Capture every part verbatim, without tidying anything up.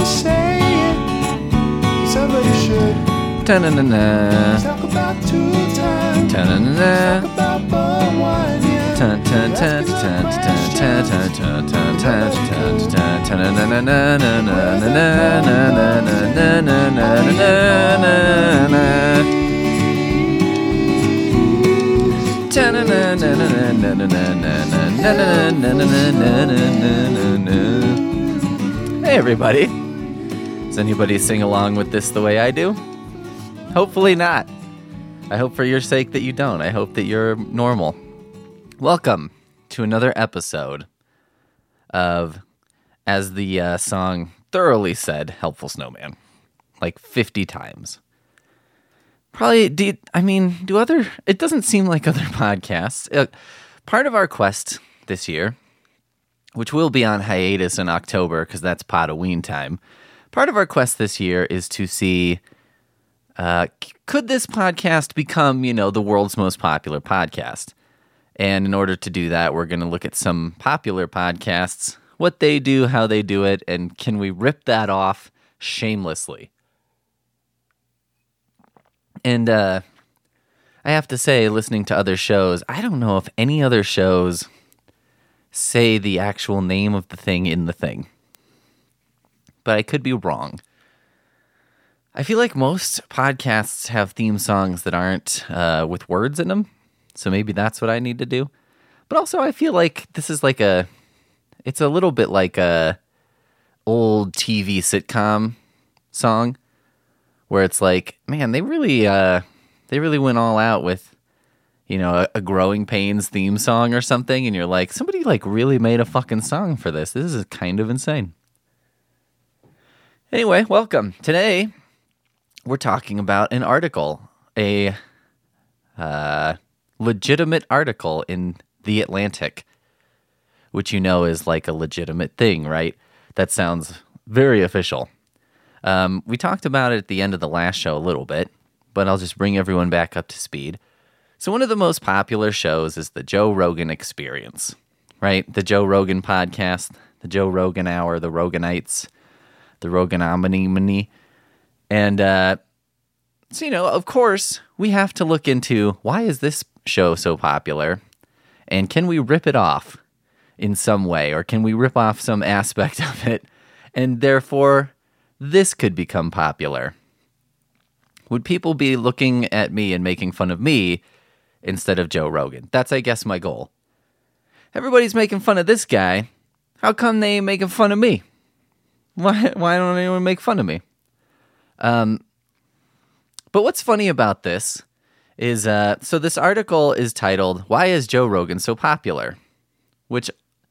to say it. Somebody should. Ta-na-na-na. Talk about two times. Ta-na-na-na. Talk about bum wine, yeah. Tan tan tan tan tan tan tan tan tan tan tan tan tan na na na na na na na na na na na na na. Hey everybody, does anybody sing along with this the way I do? Hopefully not. I hope for your sake that you don't. I hope that you're normal. Welcome to another episode of, as the uh, song thoroughly said, Helpful Snowman, like fifty times. Probably, do you, I mean, do other, it doesn't seem like other podcasts. Uh, part of our quest this year, which will be on hiatus in October because that's Podoween time, part of our quest this year is to see, uh, c- could this podcast become, you know, the world's most popular podcast? And in order to do that, we're going to look at some popular podcasts, what they do, how they do it, and can we rip that off shamelessly? And uh, I have to say, listening to other shows, I don't know if any other shows say the actual name of the thing in the thing. But I could be wrong. I feel like most podcasts have theme songs that aren't uh, with words in them. So maybe that's what I need to do. But also I feel like this is like a, it's a little bit like a old T V sitcom song. Where it's like, man, they really, uh, they really went all out with, you know, a, a Growing Pains theme song or something, and you're like, somebody like really made a fucking song for this. This is kind of insane. Anyway, welcome. Today, we're talking about an article, a uh, legitimate article in The Atlantic, which you know is like a legitimate thing, right? That sounds very official. Um, we talked about it at the end of the last show a little bit, but I'll just bring everyone back up to speed. So one of the most popular shows is the Joe Rogan Experience, right? The Joe Rogan podcast, the Joe Rogan Hour, the Roganites, the Roganomany. And uh, so, you know, of course, we have to look into why is this show so popular? And can we rip it off in some way? Or can we rip off some aspect of it? And therefore, this could become popular. Would people be looking at me and making fun of me instead of Joe Rogan? That's, I guess, my goal. Everybody's making fun of this guy. How come they ain't making fun of me? Why, why don't anyone make fun of me? Um, but what's funny about this is, uh, so this article is titled, Why is Joe Rogan So Popular? Which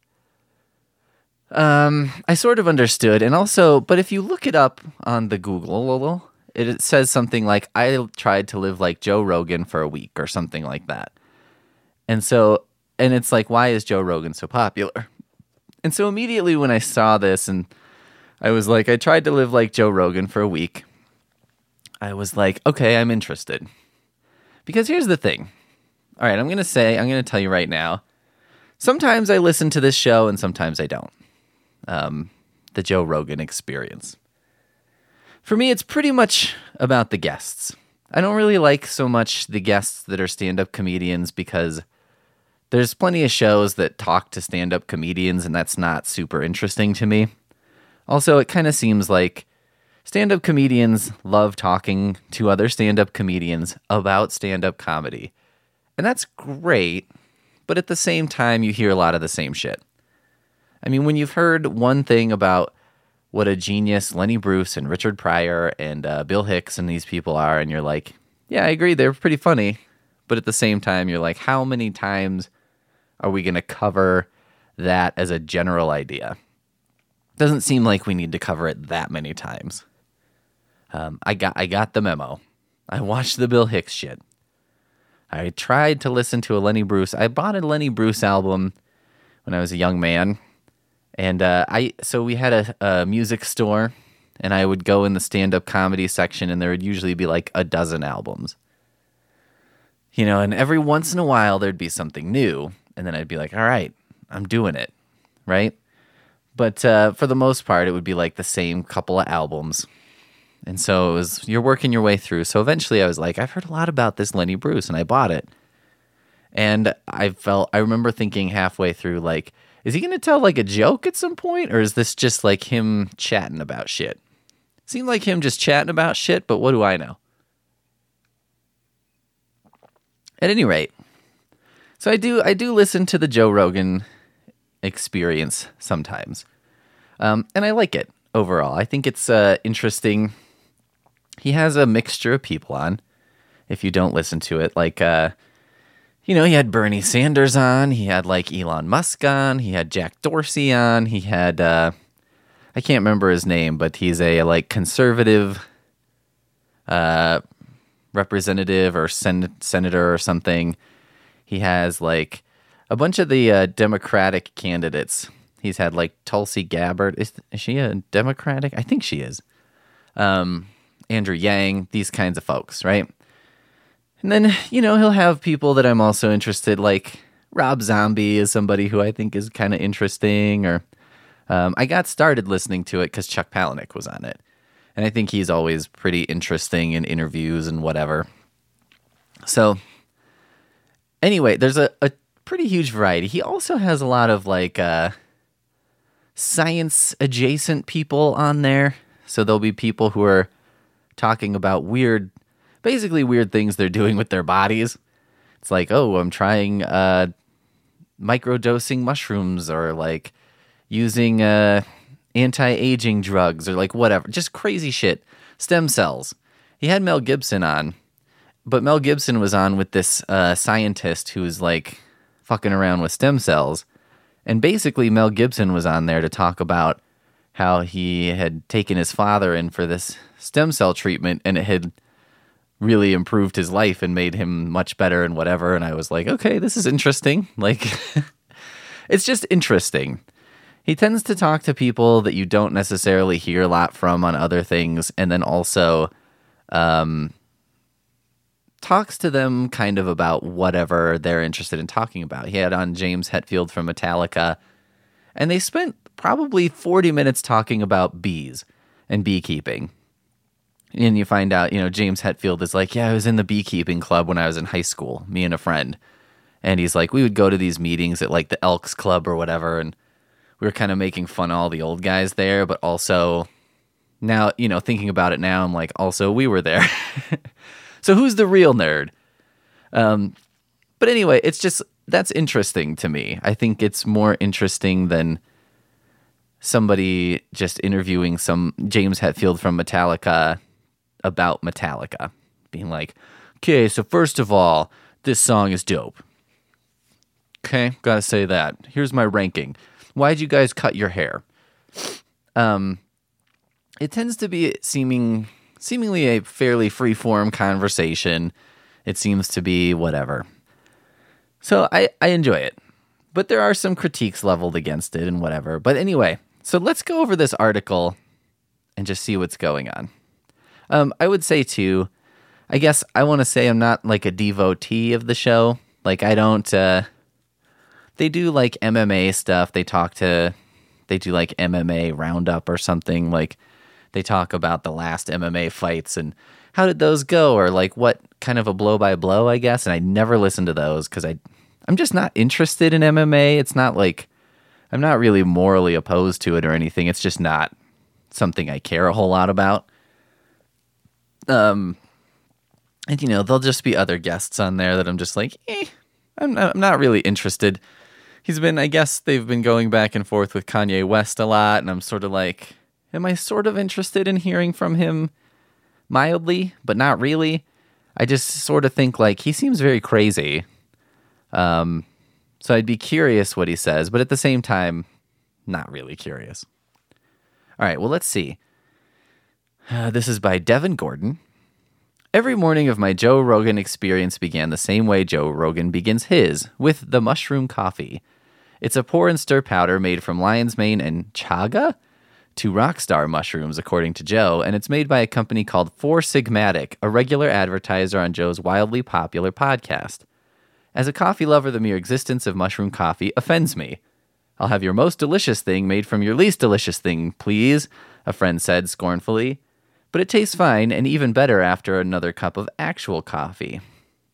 Um, I sort of understood, and also, but if you look it up on the Google, it, it says something like, I tried to live like Joe Rogan for a week, or something like that. And so, and it's like, why is Joe Rogan so popular? And so immediately when I saw this, and I was like, I tried to live like Joe Rogan for a week, I was like, okay, I'm interested. Because here's the thing. All right, I'm going to say, I'm going to tell you right now, sometimes I listen to this show, and sometimes I don't. Um, the Joe Rogan Experience. For me, it's pretty much about the guests. I don't really like so much the guests that are stand-up comedians because there's plenty of shows that talk to stand-up comedians, and that's not super interesting to me. Also, it kind of seems like stand-up comedians love talking to other stand-up comedians about stand-up comedy. And that's great, but at the same time, you hear a lot of the same shit. I mean, when you've heard one thing about what a genius Lenny Bruce and Richard Pryor and uh, Bill Hicks and these people are, and you're like, yeah, I agree, they're pretty funny. But at the same time, you're like, how many times are we going to cover that as a general idea? Doesn't seem like we need to cover it that many times. Um, I got I got the memo. I watched the Bill Hicks shit. I tried to listen to a Lenny Bruce. I bought a Lenny Bruce album when I was a young man. And uh, I so we had a, a music store, and I would go in the stand-up comedy section, and there would usually be like a dozen albums. You know, and every once in a while, there'd be something new, and then I'd be like, all right, I'm doing it, right? But uh, for the most part, it would be like the same couple of albums. And so it was, you're working your way through. So eventually I was like, I've heard a lot about this Lenny Bruce, and I bought it. And I felt, I remember thinking halfway through, like, is he going to tell like a joke at some point? Or is this just like him chatting about shit? Seemed like him just chatting about shit, but what do I know? At any rate, so I do, I do listen to the Joe Rogan Experience sometimes. Um, and I like it overall. I think it's uh, interesting. He has a mixture of people on, if you don't listen to it. Like, uh, you know, he had Bernie Sanders on. He had, like, Elon Musk on. He had Jack Dorsey on. He had, uh, I can't remember his name, but he's a, like, conservative uh, representative or sen- senator or something. He has, like, a bunch of the uh, Democratic candidates. He's had, like, Tulsi Gabbard. Is, is she a Democratic? I think she is. Um, Andrew Yang, these kinds of folks, right? And then, you know, he'll have people that I'm also interested, like Rob Zombie is somebody who I think is kind of interesting. Or um, I got started listening to it because Chuck Palahniuk was on it. And I think he's always pretty interesting in interviews and whatever. So, anyway, there's a, a pretty huge variety. He also has a lot of, like, uh, science-adjacent people on there. So there'll be people who are talking about weird, basically weird things they're doing with their bodies. It's like, oh, I'm trying uh, microdosing mushrooms, or, like, using uh, anti-aging drugs, or, like, whatever. Just crazy shit. Stem cells. He had Mel Gibson on, but Mel Gibson was on with this uh, scientist who was, like, fucking around with stem cells. And basically Mel Gibson was on there to talk about how he had taken his father in for this stem cell treatment, and it had really improved his life and made him much better and whatever. And I was like, okay, this is interesting. Like, it's just interesting. He tends to talk to people that you don't necessarily hear a lot from on other things, and then also um, talks to them kind of about whatever they're interested in talking about. He had on James Hetfield from Metallica, and they spent probably forty minutes talking about bees and beekeeping. And you find out, you know, James Hetfield is like, yeah, I was in the beekeeping club when I was in high school, me and a friend. And he's like, we would go to these meetings at, like, the Elks Club or whatever, and we were kind of making fun of all the old guys there, but also now, you know, thinking about it now, I'm like, also, we were there. So who's the real nerd? Um, but anyway, it's just, that's interesting to me. I think it's more interesting than somebody just interviewing some James Hetfield from Metallica about Metallica. Being like, okay, so first of all, this song is dope. Okay, gotta say that. Here's my ranking. Why'd you guys cut your hair? Um, it tends to be seeming... seemingly a fairly free-form conversation. It seems to be whatever. So I, I enjoy it. But there are some critiques leveled against it and whatever. But anyway, so let's go over this article and just see what's going on. Um, I would say, too, I guess I want to say I'm not, like, a devotee of the show. Like, I don't... Uh, they do, like, M M A stuff. They talk to... They do, like, M M A roundup or something, like... They talk about the last M M A fights and how did those go, or like what kind of a blow by blow, I guess. And I never listen to those because I, I'm just not interested in M M A. It's not like I'm not really morally opposed to it or anything. It's just not something I care a whole lot about. Um, and you know, there'll just be other guests on there that I'm just like, eh, I'm not, I'm not really interested. He's been, I guess they've been going back and forth with Kanye West a lot, and I'm sort of like, am I sort of interested in hearing from him mildly, but not really? I just sort of think, like, he seems very crazy. Um, so I'd be curious what he says, but at the same time, not really curious. All right, well, let's see. Uh, this is by Devin Gordon. Every morning of my Joe Rogan experience began the same way Joe Rogan begins his, with the mushroom coffee. It's a pour and stir powder made from lion's mane and chaga? Two rockstar mushrooms, according to Joe, and it's made by a company called Four Sigmatic, a regular advertiser on Joe's wildly popular podcast. As a coffee lover, the mere existence of mushroom coffee offends me. I'll have your most delicious thing made from your least delicious thing, please, a friend said scornfully. But it tastes fine and even better after another cup of actual coffee.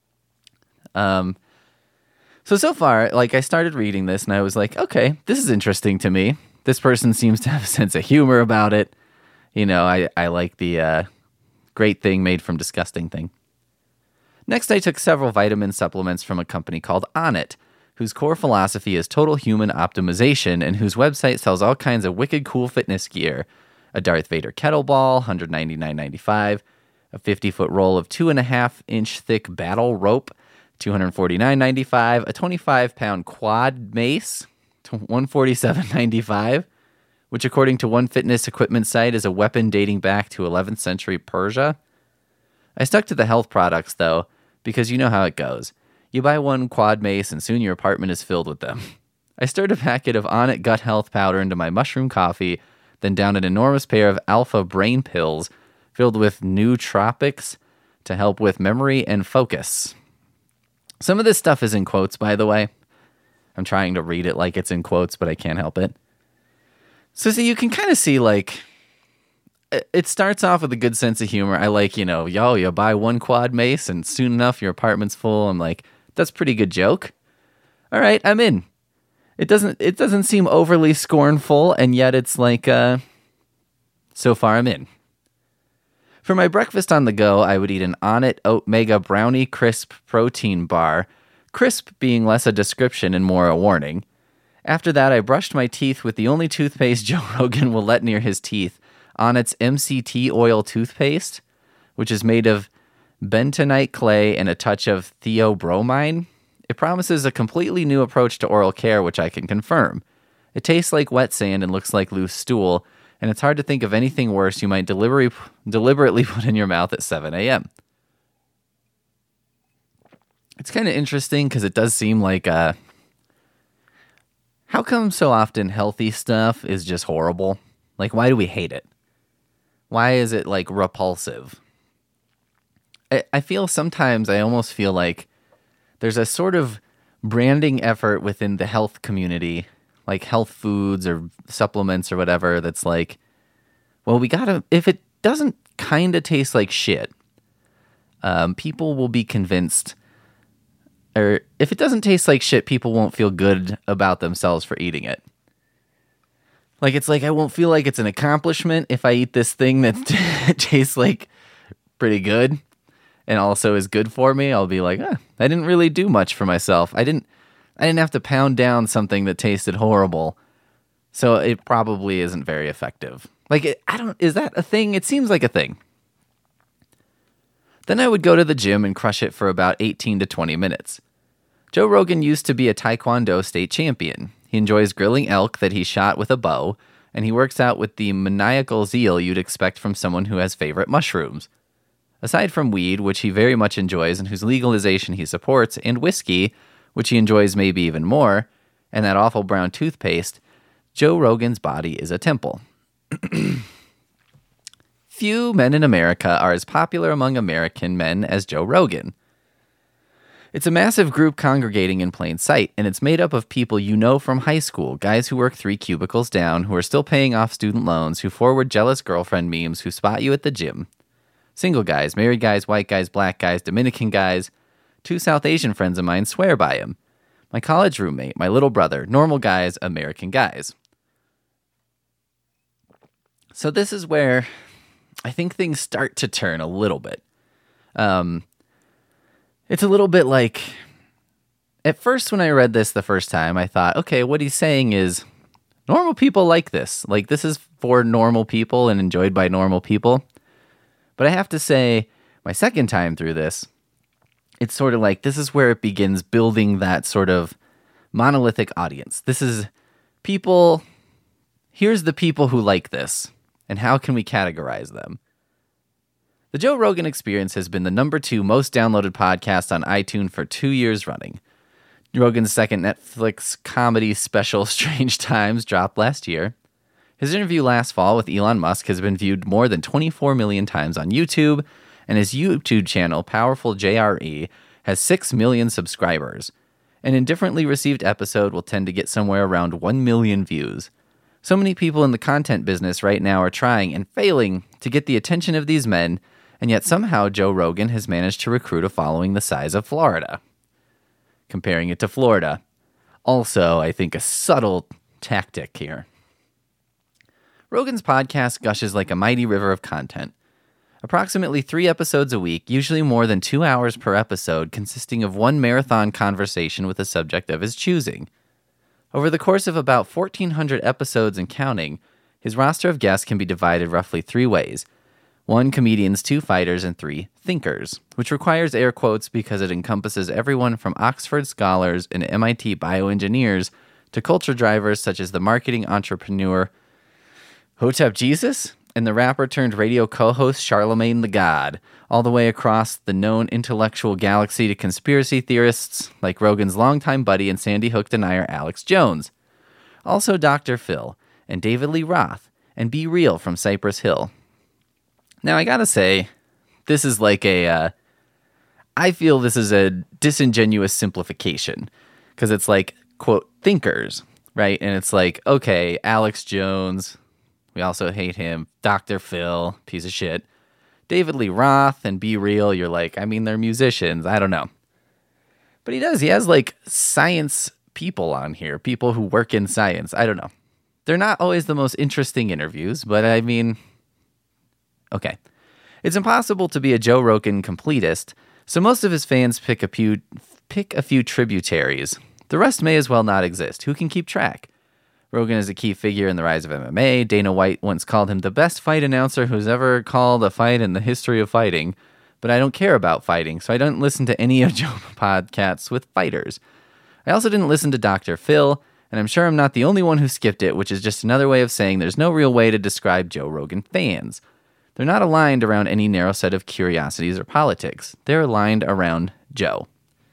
Um, so, so far, like, I started reading this and I was like, okay, this is interesting to me. This person seems to have a sense of humor about it. You know, I, I like the uh, great thing made from disgusting thing. Next, I took several vitamin supplements from a company called Onnit, whose core philosophy is total human optimization and whose website sells all kinds of wicked cool fitness gear. A Darth Vader kettleball, one hundred ninety-nine dollars and ninety-five cents, a fifty-foot roll of two and a half inch thick battle rope, two hundred forty-nine dollars and ninety-five cents, a twenty-five pound quad mace, one hundred forty-seven dollars and ninety-five cents, which according to one fitness equipment site is a weapon dating back to eleventh century Persia. I stuck to the health products, though, because you know how it goes. You buy one quad mace and soon your apartment is filled with them. I stirred a packet of Onnit gut health powder into my mushroom coffee, then down an enormous pair of alpha brain pills filled with nootropics to help with memory and focus. Some of this stuff is in quotes, by the way. I'm trying to read it like it's in quotes, but I can't help it. So, see, you can kind of see, like, it starts off with a good sense of humor. I like, you know, yo, you buy one quad mace and soon enough your apartment's full. I'm like, that's a pretty good joke. All right, I'm in. It doesn't it doesn't seem overly scornful, and yet it's like, uh, so far I'm in. For my breakfast on the go, I would eat an Onnit Oat Mega Brownie Crisp protein bar, crisp being less a description and more a warning. After that, I brushed my teeth with the only toothpaste Joe Rogan will let near his teeth, Onnit's M C T oil toothpaste, which is made of bentonite clay and a touch of theobromine. It promises a completely new approach to oral care, which I can confirm. It tastes like wet sand and looks like loose stool, and it's hard to think of anything worse you might deliberately deliberately put in your mouth at seven a.m. It's kind of interesting because it does seem like, uh, how come so often healthy stuff is just horrible? Like, why do we hate it? Why is it, like, repulsive? I, I feel sometimes, I almost feel like there's a sort of branding effort within the health community, like health foods or supplements or whatever, that's like, well, we gotta, if it doesn't kind of taste like shit, um, people will be convinced, or if it doesn't taste like shit, people won't feel good about themselves for eating it. Like, it's like, I won't feel like it's an accomplishment if I eat this thing that t- tastes like pretty good and also is good for me. I'll be like, eh, I didn't really do much for myself. I didn't, I didn't have to pound down something that tasted horrible. So it probably isn't very effective. Like, it, I don't, is that a thing? It seems like a thing. Then I would go to the gym and crush it for about eighteen to twenty minutes. Joe Rogan used to be a Taekwondo state champion. He enjoys grilling elk that he shot with a bow, and he works out with the maniacal zeal you'd expect from someone who has favorite mushrooms. Aside from weed, which he very much enjoys and whose legalization he supports, and whiskey, which he enjoys maybe even more, and that awful brown toothpaste, Joe Rogan's body is a temple. Few men in America are as popular among American men as Joe Rogan. It's a massive group congregating in plain sight, and it's made up of people you know from high school, guys who work three cubicles down, who are still paying off student loans, who forward jealous girlfriend memes, who spot you at the gym. Single guys, married guys, white guys, black guys, Dominican guys. Two South Asian friends of mine swear by him. My college roommate, my little brother, normal guys, American guys. So this is where I think things start to turn a little bit. Um... It's a little bit like, at first when I read this the first time, I thought, okay, what he's saying is normal people like this. Like, this is for normal people and enjoyed by normal people. But I have to say, my second time through this, it's sort of like, this is where it begins building that sort of monolithic audience. This is people, here's the people who like this, and how can we categorize them? The Joe Rogan Experience has been the number two most downloaded podcast on iTunes for two years running. Rogan's second Netflix comedy special, Strange Times, dropped last year. His interview last fall with Elon Musk has been viewed more than twenty-four million times on YouTube, and his YouTube channel, Powerful J R E, has six million subscribers. An indifferently received episode will tend to get somewhere around one million views. So many people in the content business right now are trying and failing to get the attention of these men, and yet somehow Joe Rogan has managed to recruit a following the size of Florida. Comparing it to Florida. Also, I think a subtle tactic here. Rogan's podcast gushes like a mighty river of content. Approximately three episodes a week, usually more than two hours per episode, consisting of one marathon conversation with a subject of his choosing. Over the course of about fourteen hundred episodes and counting, his roster of guests can be divided roughly three ways. One, comedians, two, fighters, and three, thinkers, which requires air quotes because it encompasses everyone from Oxford scholars and M I T bioengineers to culture drivers such as the marketing entrepreneur Hotep Jesus and the rapper-turned-radio co-host Charlemagne the God, all the way across the known intellectual galaxy to conspiracy theorists like Rogan's longtime buddy and Sandy Hook denier Alex Jones. Also Doctor Phil, and David Lee Roth, and Be Real from Cypress Hill. Now, I gotta say, this is like a... Uh, I feel this is a disingenuous simplification, because it's like, quote, thinkers, right? And it's like, okay, Alex Jones... We also hate him. Doctor Phil, piece of shit. David Lee Roth and Be Real, you're like, I mean, they're musicians. I don't know. But he does. He has, like, science people on here, people who work in science. I don't know. They're not always the most interesting interviews, but I mean, okay. It's impossible to be a Joe Rogan completist, so most of his fans pick a few, pick a few tributaries. The rest may as well not exist. Who can keep track? Rogan is a key figure in the rise of M M A. Dana White once called him the best fight announcer who's ever called a fight in the history of fighting. But I don't care about fighting, so I don't listen to any of Joe's podcasts with fighters. I also didn't listen to Doctor Phil, and I'm sure I'm not the only one who skipped it, which is just another way of saying there's no real way to describe Joe Rogan fans. They're not aligned around any narrow set of curiosities or politics. They're aligned around Joe.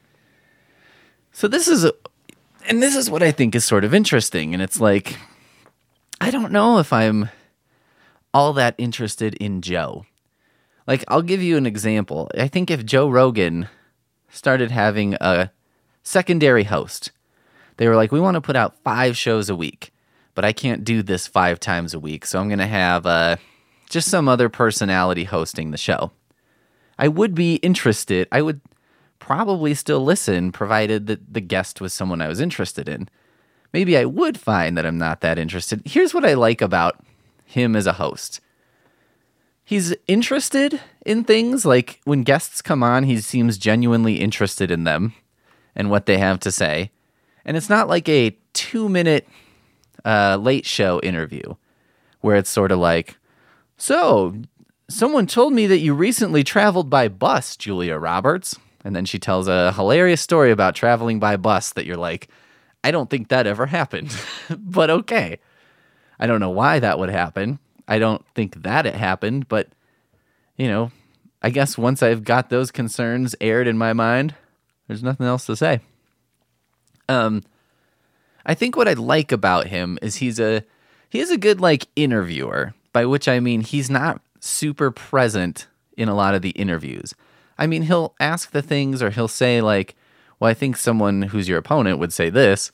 So this is... A, And this is what I think is sort of interesting. And it's like, I don't know if I'm all that interested in Joe. Like, I'll give you an example. I think if Joe Rogan started having a secondary host, they were like, we want to put out five shows a week, but I can't do this five times a week. So I'm going to have uh, just some other personality hosting the show. I would be interested. I would... probably still listen, provided that the guest was someone I was interested in. Maybe I would find that I'm not that interested. Here's what I like about him as a host. He's interested in things, like when guests come on, he seems genuinely interested in them and what they have to say. And it's not like a two-minute uh, late show interview where it's sort of like, so, someone told me that you recently traveled by bus, Julia Roberts. And then she tells a hilarious story about traveling by bus that you're like, I don't think that ever happened. But okay. I don't know why that would happen. I don't think that it happened. But, you know, I guess once I've got those concerns aired in my mind, there's nothing else to say. Um, I think what I like about him is he's a he is a good, like, interviewer, by which I mean he's not super present in a lot of the interviews. I mean, he'll ask the things, or he'll say, like, well, I think someone who's your opponent would say this.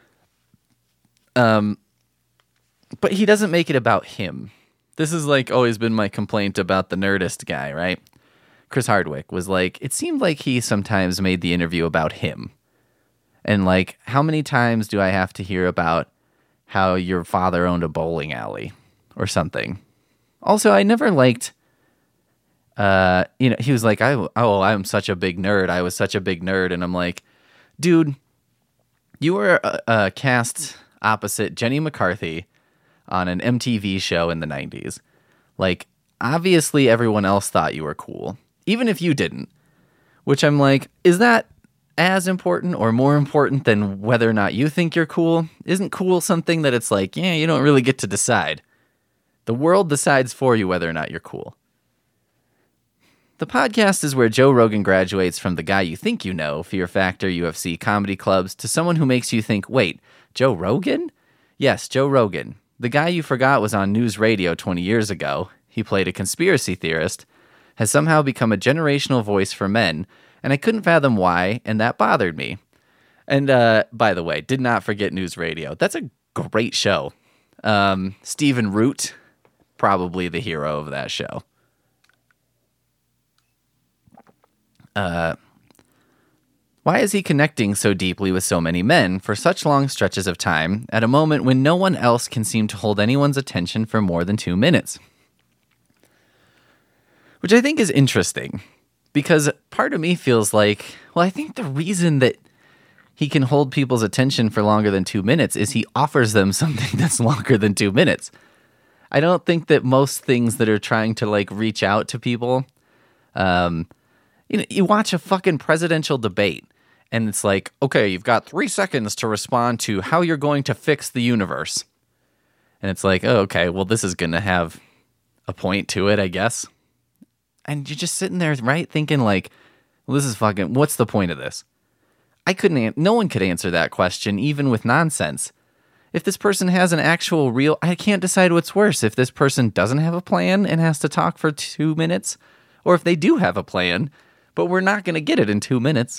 Um, but he doesn't make it about him. This has, like, always been my complaint about the Nerdist guy, right? Chris Hardwick was like, it seemed like he sometimes made the interview about him. And, like, how many times do I have to hear about how your father owned a bowling alley or something? Also, I never liked... Uh, you know, he was like, I, oh, I'm such a big nerd. I was such a big nerd. And I'm like, dude, you were uh, uh, cast opposite Jenny McCarthy on an M T V show in the nineties. Like, obviously everyone else thought you were cool, even if you didn't. Which I'm like, is that as important or more important than whether or not you think you're cool? Isn't cool something that it's like, yeah, you don't really get to decide. The world decides for you whether or not you're cool. The podcast is where Joe Rogan graduates from the guy you think you know, Fear Factor, U F C, comedy clubs, to someone who makes you think, wait, Joe Rogan? Yes, Joe Rogan. The guy you forgot was on news radio twenty years ago. He played a conspiracy theorist, has somehow become a generational voice for men, and I couldn't fathom why, and that bothered me. And uh, by the way, did not forget News Radio. That's a great show. Um, Stephen Root, probably the hero of that show. Uh, why is he connecting so deeply with so many men for such long stretches of time at a moment when no one else can seem to hold anyone's attention for more than two minutes? Which I think is interesting, because part of me feels like, well, I think the reason that he can hold people's attention for longer than two minutes is he offers them something that's longer than two minutes. I don't think that most things that are trying to like reach out to people, um, you know, you watch a fucking presidential debate and it's like, okay, you've got three seconds to respond to how you're going to fix the universe. And it's like, oh, okay, well, this is going to have a point to it, I guess. And you're just sitting there, right, thinking like, well, this is fucking, what's the point of this? I couldn't, an- no one could answer that question, even with nonsense. If this person has an actual real, I can't decide what's worse. If this person doesn't have a plan and has to talk for two minutes, or if they do have a plan, but we're not going to get it in two minutes.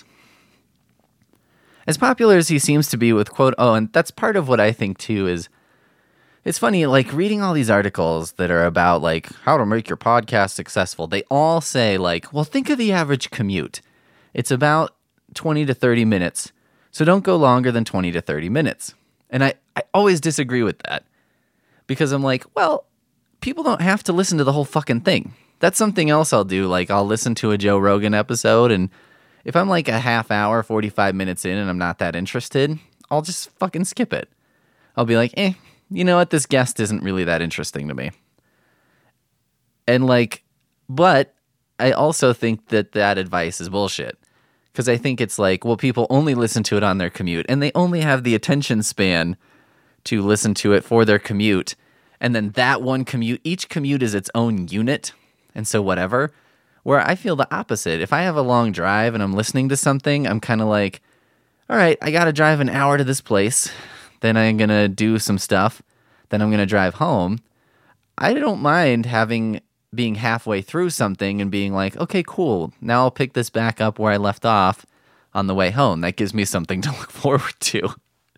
As popular as he seems to be with quote, oh, and that's part of what I think too is, it's funny, like reading all these articles that are about like how to make your podcast successful. They all say like, well, think of the average commute. It's about twenty to thirty minutes. So don't go longer than twenty to thirty minutes. And I, I always disagree with that because I'm like, well, people don't have to listen to the whole fucking thing. That's something else I'll do. Like I'll listen to a Joe Rogan episode, and if I'm like a half hour, forty-five minutes in and I'm not that interested, I'll just fucking skip it. I'll be like, eh, you know what? This guest isn't really that interesting to me. And like, but I also think that that advice is bullshit. Because I think it's like, well, people only listen to it on their commute, and they only have the attention span to listen to it for their commute. And then that one commute, each commute is its own unit. And so whatever. Where I feel the opposite. If I have a long drive and I'm listening to something, I'm kind of like, all right, I got to drive an hour to this place. Then I'm going to do some stuff. Then I'm going to drive home. I don't mind having being halfway through something and being like, okay, cool. Now I'll pick this back up where I left off on the way home. That gives me something to look forward to.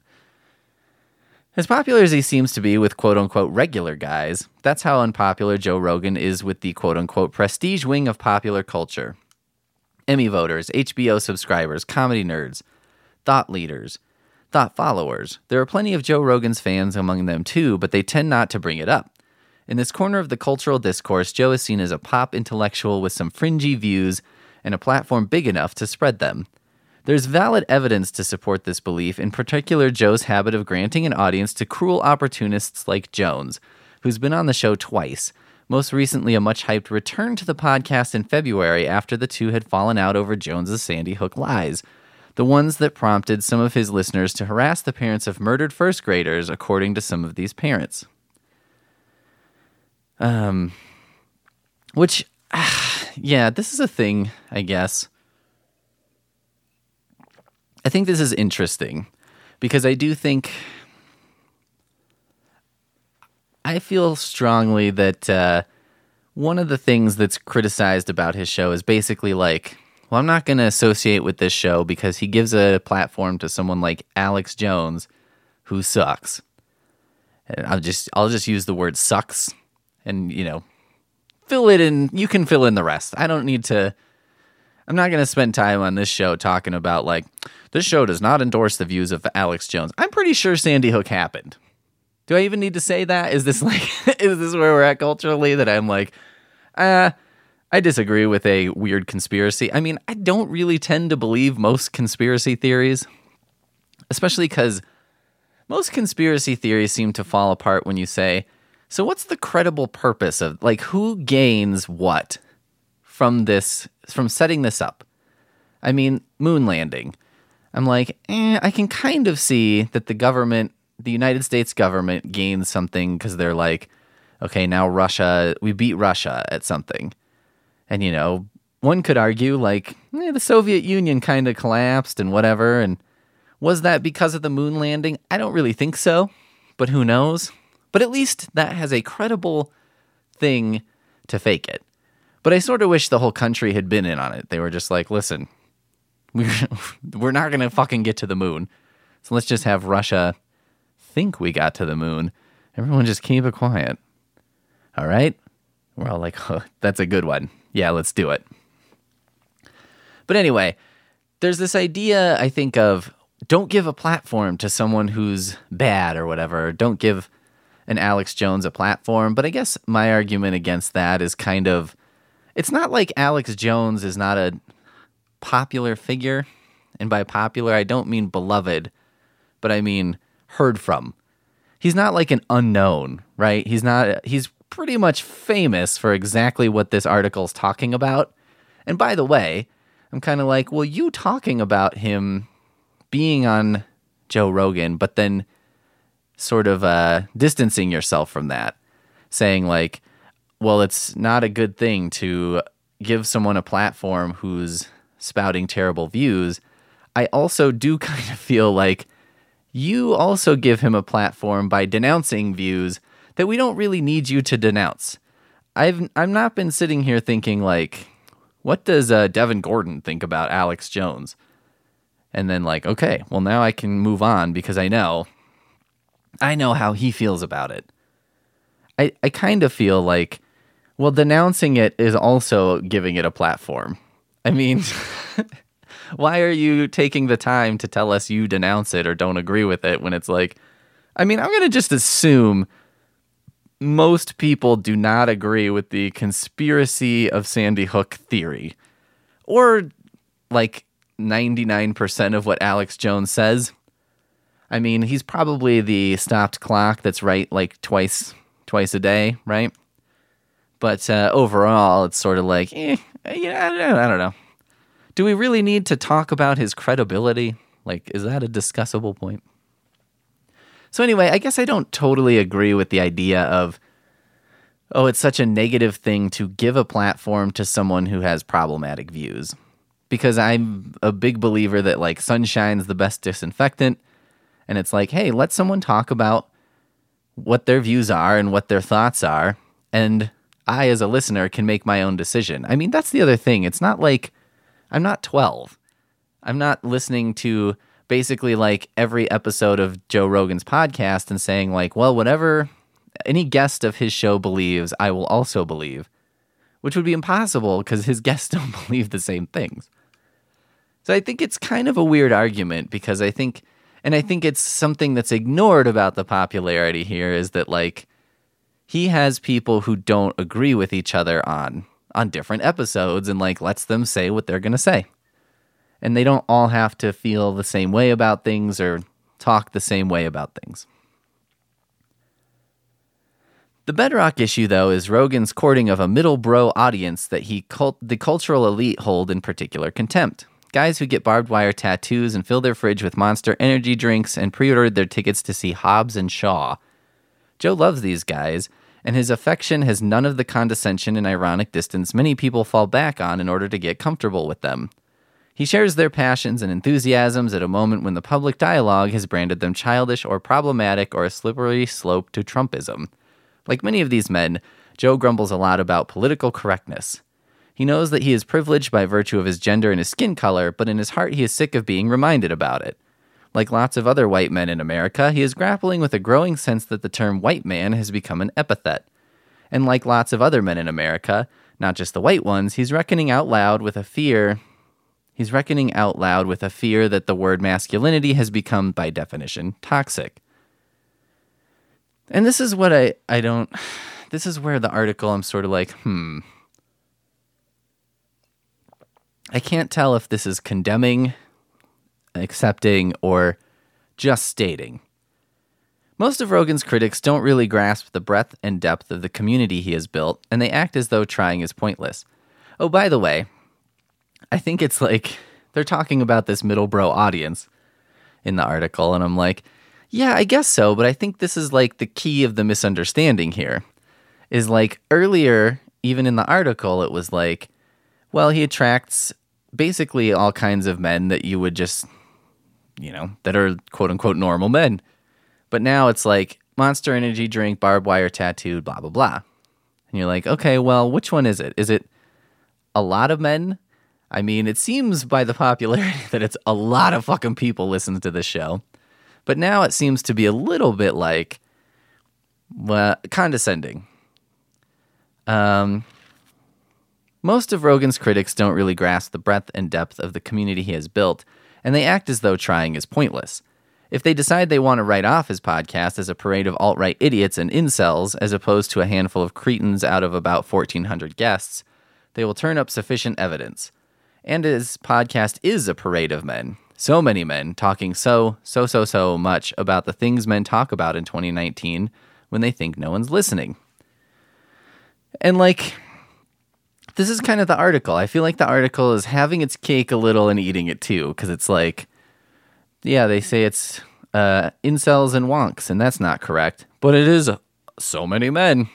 As popular as he seems to be with quote-unquote regular guys, that's how unpopular Joe Rogan is with the quote-unquote prestige wing of popular culture. Emmy voters, H B O subscribers, comedy nerds, thought leaders, thought followers. There are plenty of Joe Rogan's fans among them too, but they tend not to bring it up. In this corner of the cultural discourse, Joe is seen as a pop intellectual with some fringy views and a platform big enough to spread them. There's valid evidence to support this belief, in particular Joe's habit of granting an audience to cruel opportunists like Jones, who's been on the show twice, most recently a much-hyped return to the podcast in February after the two had fallen out over Jones's Sandy Hook lies, the ones that prompted some of his listeners to harass the parents of murdered first graders, according to some of these parents. Um, which, ah, yeah, this is a thing, I guess. I think this is interesting because I do think, I feel strongly that uh, one of the things that's criticized about his show is basically like, well, I'm not going to associate with this show because he gives a platform to someone like Alex Jones who sucks. And I'll just, I'll just use the word sucks. And, you know, fill it in. You can fill in the rest. I don't need to. I'm not going to spend time on this show talking about, like, this show does not endorse the views of Alex Jones. I'm pretty sure Sandy Hook happened. Do I even need to say that? Is this like, is this where we're at culturally that I'm like, uh, I disagree with a weird conspiracy. I mean, I don't really tend to believe most conspiracy theories, especially because most conspiracy theories seem to fall apart when you say, so what's the credible purpose of, like, who gains what from this, from setting this up? I mean, moon landing. I'm like, eh, I can kind of see that the government, the United States government gains something because they're like, okay, now Russia, we beat Russia at something. And, you know, one could argue, like, eh, the Soviet Union kind of collapsed and whatever. And was that because of the moon landing? I don't really think so, but who knows? But at least that has a credible thing to fake it. But I sort of wish the whole country had been in on it. They were just like, listen, We're, we're not going to fucking get to the moon. So let's just have Russia think we got to the moon. Everyone just keep it quiet. All right? We're all like, oh, that's a good one. Yeah, let's do it. But anyway, there's this idea, I think, of don't give a platform to someone who's bad or whatever. Don't give an Alex Jones a platform. But I guess my argument against that is kind of, it's not like Alex Jones is not a popular figure. And by popular, I don't mean beloved, but I mean heard from. He's not like an unknown, right? He's not, he's pretty much famous for exactly what this article's talking about. And by the way, I'm kind of like, well, you talking about him being on Joe Rogan, but then sort of uh, distancing yourself from that, saying like, well, it's not a good thing to give someone a platform who's spouting terrible views. I also do kind of feel like you also give him a platform by denouncing views that we don't really need you to denounce. I've I've not been sitting here thinking like, what does uh, Devin Gordon think about Alex Jones? And then like, okay, well now I can move on because I know, I know how he feels about it. I I kind of feel like, well, denouncing it is also giving it a platform. I mean, why are you taking the time to tell us you denounce it or don't agree with it when it's like, I mean, I'm going to just assume most people do not agree with the conspiracy of Sandy Hook theory, or like ninety-nine percent of what Alex Jones says. I mean, he's probably the stopped clock that's right like twice, twice a day, right? But uh, overall, it's sort of like, eh, yeah, I don't, I don't know. Do we really need to talk about his credibility? Like, is that a discussable point? So anyway, I guess I don't totally agree with the idea of, oh, it's such a negative thing to give a platform to someone who has problematic views. Because I'm a big believer that, like, sunshine's the best disinfectant. And it's like, hey, let someone talk about what their views are and what their thoughts are. And I, as a listener, can make my own decision. I mean, that's the other thing. It's not like I'm not twelve. I'm not listening to basically like every episode of Joe Rogan's podcast and saying like, well, whatever any guest of his show believes, I will also believe, which would be impossible because his guests don't believe the same things. So I think it's kind of a weird argument because I think, and I think it's something that's ignored about the popularity here is that like he has people who don't agree with each other on on different episodes and like lets them say what they're going to say. And they don't all have to feel the same way about things or talk the same way about things. The bedrock issue, though, is Rogan's courting of a middle bro audience that he cult- the cultural elite hold in particular contempt. Guys who get barbed wire tattoos and fill their fridge with Monster energy drinks and pre-ordered their tickets to see Hobbs and Shaw. Joe loves these guys, and his affection has none of the condescension and ironic distance many people fall back on in order to get comfortable with them. He shares their passions and enthusiasms at a moment when the public dialogue has branded them childish or problematic or a slippery slope to Trumpism. Like many of these men, Joe grumbles a lot about political correctness. He knows that he is privileged by virtue of his gender and his skin color, but in his heart he is sick of being reminded about it. Like lots of other white men in America, he is grappling with a growing sense that the term white man has become an epithet. And like lots of other men in America, not just the white ones, he's reckoning out loud with a fear... He's reckoning out loud with a fear that the word masculinity has become, by definition, toxic. And this is what I, I don't... This is where the article I'm sort of like, hmm... I can't tell if this is condemning, accepting, or just stating. Most of Rogan's critics don't really grasp the breadth and depth of the community he has built, and they act as though trying is pointless. Oh, by the way, I think it's like they're talking about this middle bro audience in the article, and I'm like, yeah, I guess so, but I think this is like the key of the misunderstanding here. Is like earlier, even in the article, it was like, well, he attracts basically all kinds of men that you would just, you know, that are quote-unquote normal men. But now it's like Monster energy drink, barbed wire tattooed, blah, blah, blah. And you're like, okay, well, which one is it? Is it a lot of men? I mean, it seems by the popularity that it's a lot of fucking people listen to this show. But now it seems to be a little bit like, well, condescending. Um, most of Rogan's critics don't really grasp the breadth and depth of the community he has built, and they act as though trying is pointless. If they decide they want to write off his podcast as a parade of alt-right idiots and incels, as opposed to a handful of cretins out of about fourteen hundred guests, they will turn up sufficient evidence. And his podcast is a parade of men. So many men talking so, so, so, so much about the things men talk about in twenty nineteen when they think no one's listening. And like, this is kind of the article. I feel like the article is having its cake a little and eating it too, because it's like, yeah, they say it's uh, incels and wonks, and that's not correct. But it is so many men.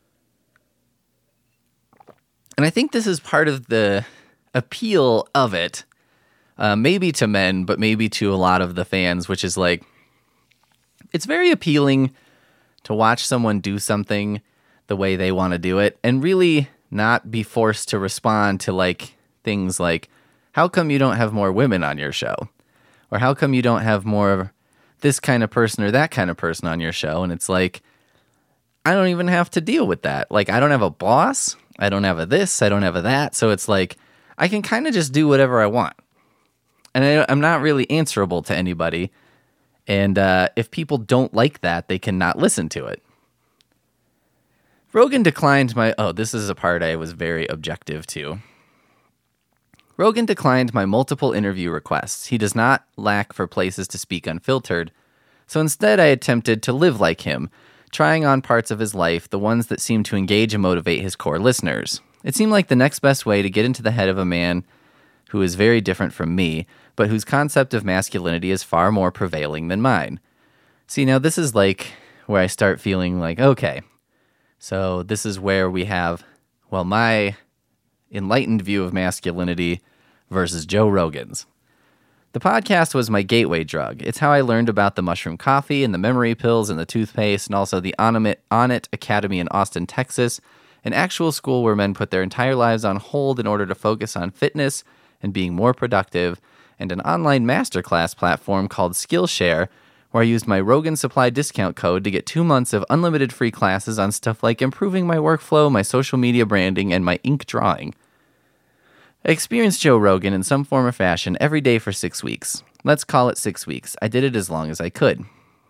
And I think this is part of the appeal of it, uh, maybe to men, but maybe to a lot of the fans, which is like, it's very appealing to watch someone do something the way they want to do it and really not be forced to respond to like things like, how come you don't have more women on your show? Or how come you don't have more this kind of person or that kind of person on your show? And it's like, I don't even have to deal with that. Like, I don't have a boss. I don't have a this. I don't have a that. So it's like, I can kind of just do whatever I want. And I, I'm not really answerable to anybody. And uh, if people don't like that, they cannot listen to it. Rogan declined my... Oh, this is a part I was very objective to. Rogan declined my multiple interview requests. He does not lack for places to speak unfiltered. So instead, I attempted to live like him, trying on parts of his life, the ones that seemed to engage and motivate his core listeners. It seemed like the next best way to get into the head of a man who is very different from me, but whose concept of masculinity is far more prevailing than mine. See, now this is like where I start feeling like, okay, so this is where we have, well, my enlightened view of masculinity versus Joe Rogan's. The podcast was my gateway drug. It's how I learned about the mushroom coffee and the memory pills and the toothpaste and also the Onnit Academy in Austin, Texas, an actual school where men put their entire lives on hold in order to focus on fitness and being more productive, and an online masterclass platform called Skillshare, where I used my Rogan Supply discount code to get two months of unlimited free classes on stuff like improving my workflow, my social media branding, and my ink drawing. I experienced Joe Rogan in some form or fashion every day for six weeks. Let's call it six weeks. I did it as long as I could.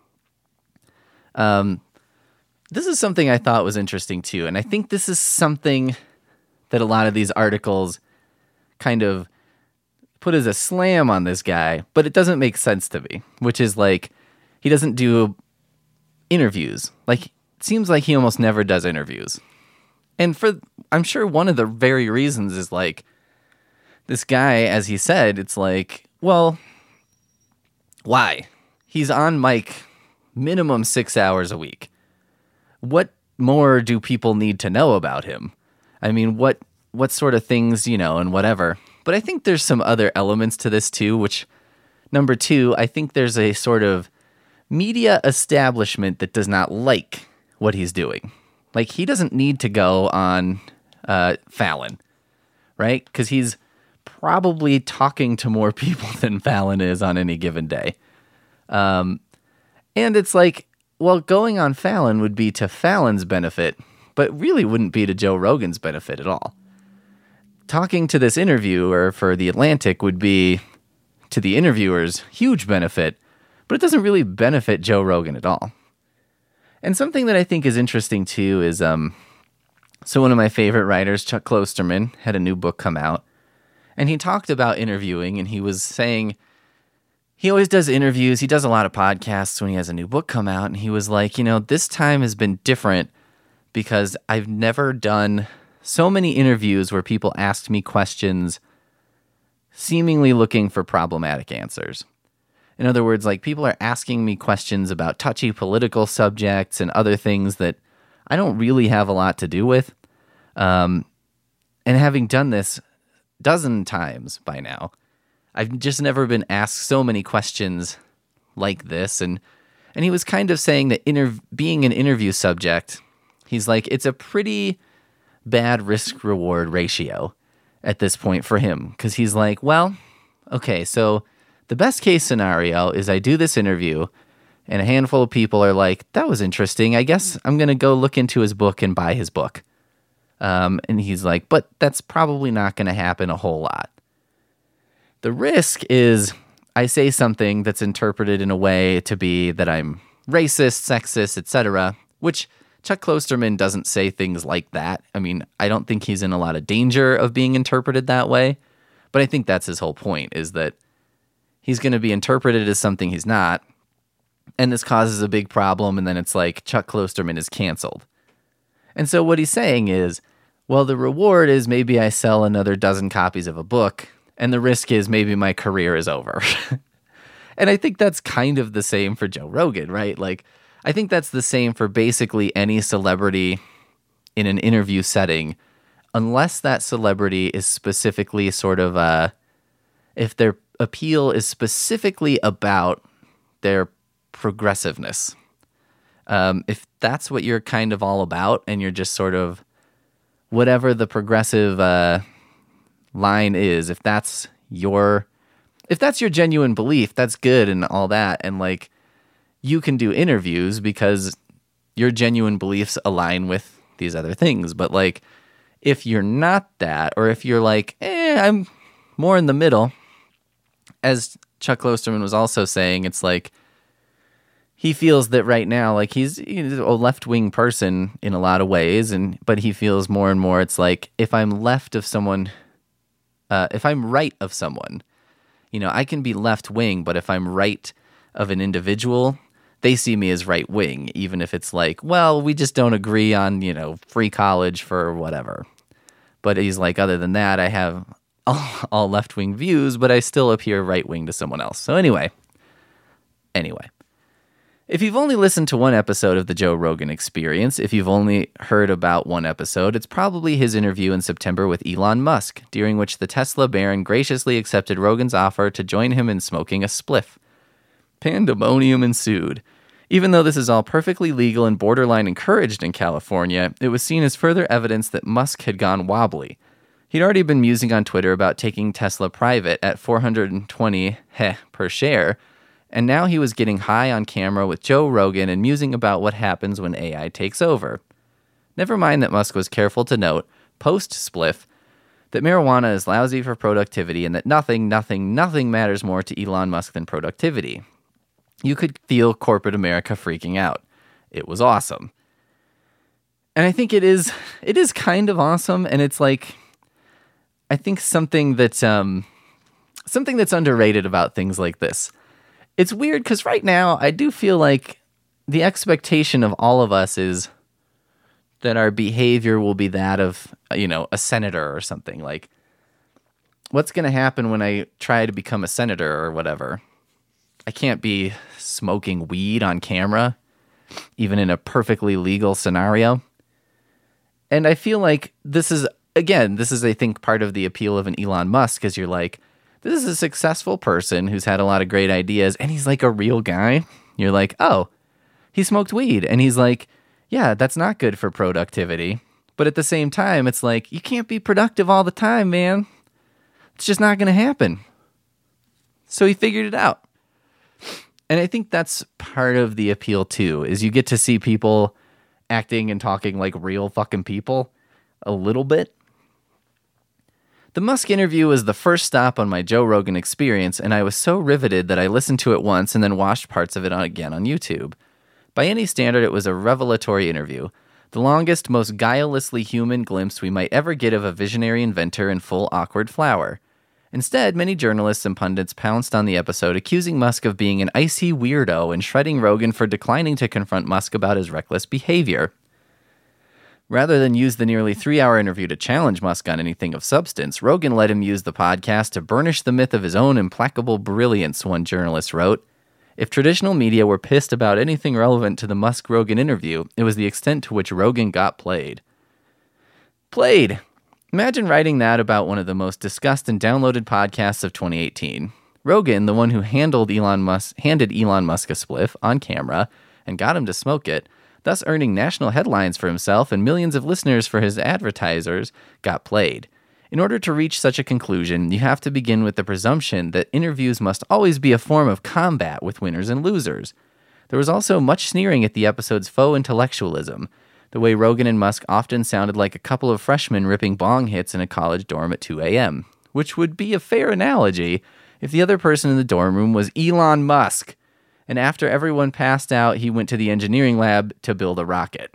Um, this is something I thought was interesting too, and I think this is something that a lot of these articles kind of put as a slam on this guy, but it doesn't make sense to me, which is like, he doesn't do interviews. Like, it seems like he almost never does interviews. And for, I'm sure one of the very reasons is like, this guy, as he said, it's like, well, why? He's on mic minimum six hours a week. What more do people need to know about him? I mean, what what sort of things, you know, and whatever. But I think there's some other elements to this too, which, number two, I think there's a sort of media establishment that does not like what he's doing. Like, he doesn't need to go on uh, Fallon, right? Because he's probably talking to more people than Fallon is on any given day. Um, and it's like, well, going on Fallon would be to Fallon's benefit, but really wouldn't be to Joe Rogan's benefit at all. Talking to this interviewer for The Atlantic would be to the interviewer's huge benefit, but it doesn't really benefit Joe Rogan at all. And something that I think is interesting too is, um, so one of my favorite writers, Chuck Klosterman, had a new book come out, and he talked about interviewing, and he was saying he always does interviews. He does a lot of podcasts when he has a new book come out, and he was like, you know, this time has been different because I've never done so many interviews where people asked me questions seemingly looking for problematic answers. In other words, like, people are asking me questions about touchy political subjects and other things that I don't really have a lot to do with. Um, and having done this a dozen times by now, I've just never been asked so many questions like this. And, and he was kind of saying that inter- being an interview subject, he's like, it's a pretty bad risk-reward ratio. at this point for him, because he's like, well, okay, so the best case scenario is I do this interview and a handful of people are like, that was interesting. I guess I'm going to go look into his book and buy his book. Um, and he's like, but that's probably not going to happen a whole lot. The risk is I say something that's interpreted in a way to be that I'm racist, sexist, et cetera, which Chuck Klosterman doesn't say things like that. I mean, I don't think he's in a lot of danger of being interpreted that way, but I think that's his whole point, is that he's going to be interpreted as something he's not, and this causes a big problem, and then it's like Chuck Klosterman is canceled. And so what he's saying is, well, the reward is maybe I sell another dozen copies of a book, and the risk is maybe my career is over. And I think that's kind of the same for Joe Rogan, right? Like, I think that's the same for basically any celebrity in an interview setting, unless that celebrity is specifically sort of, uh, if their appeal is specifically about their progressiveness. Um, if that's what you're kind of all about, and you're just sort of whatever the progressive uh, line is, if that's your, if that's your genuine belief, that's good and all that, and like, you can do interviews because your genuine beliefs align with these other things. But like, if you're not that, or if you're like, eh, I'm more in the middle, as Chuck Klosterman was also saying, it's like, he feels that right now, like he's, he's a left-wing person in a lot of ways, and but he feels more and more, it's like, if I'm left of someone, uh, if I'm right of someone, you know, I can be left-wing, but if I'm right of an individual, they see me as right-wing, even if it's like, well, we just don't agree on, you know, free college for whatever. But he's like, other than that, I have all, all left-wing views, but I still appear right-wing to someone else. So anyway, anyway. If you've only listened to one episode of the Joe Rogan Experience, if you've only heard about one episode, it's probably his interview in September with Elon Musk, during which the Tesla baron graciously accepted Rogan's offer to join him in smoking a spliff. Pandemonium ensued. Even though this is all perfectly legal and borderline encouraged in California, it was seen as further evidence that Musk had gone wobbly. He'd already been musing on Twitter about taking Tesla private at four hundred twenty heh per share, and now he was getting high on camera with Joe Rogan and musing about what happens when A I takes over. Never mind that Musk was careful to note, post-spliff, that marijuana is lousy for productivity and that nothing, nothing, nothing matters more to Elon Musk than productivity. You could feel corporate America freaking out. It was awesome. And I think it is it is kind of awesome, and it's like, I think something that um something that's underrated about things like this. It's weird because right now I do feel like the expectation of all of us is that our behavior will be that of, you know, a senator or something. Like, what's going to happen when I try to become a senator or whatever? I can't be smoking weed on camera, even in a perfectly legal scenario. And I feel like this is, again, this is, I think, part of the appeal of an Elon Musk, is you're like, this is a successful person who's had a lot of great ideas, and he's like a real guy. You're like, oh, he smoked weed. And he's like, yeah, that's not good for productivity. But at the same time, it's like, you can't be productive all the time, man. It's just not going to happen. So he figured it out. And I think that's part of the appeal too, is you get to see people acting and talking like real fucking people a little bit. The Musk interview was the first stop on my Joe Rogan Experience, and I was so riveted that I listened to it once and then watched parts of it again on YouTube. By any standard, it was a revelatory interview, the longest, most guilelessly human glimpse we might ever get of a visionary inventor in full awkward flower. Instead, many journalists and pundits pounced on the episode, accusing Musk of being an icy weirdo and shredding Rogan for declining to confront Musk about his reckless behavior. Rather than use the nearly three-hour interview to challenge Musk on anything of substance, Rogan let him use the podcast to burnish the myth of his own implacable brilliance, one journalist wrote. If traditional media were pissed about anything relevant to the Musk-Rogan interview, it was the extent to which Rogan got played. Played! Imagine writing that about one of the most discussed and downloaded podcasts of twenty eighteen. Rogan, the one who handled Elon Musk, handed Elon Musk a spliff on camera and got him to smoke it, thus earning national headlines for himself and millions of listeners for his advertisers, got played. In order to reach such a conclusion, you have to begin with the presumption that interviews must always be a form of combat with winners and losers. There was also much sneering at the episode's faux intellectualism, the way Rogan and Musk often sounded like a couple of freshmen ripping bong hits in a college dorm at two a.m., which would be a fair analogy if the other person in the dorm room was Elon Musk, and after everyone passed out, he went to the engineering lab to build a rocket.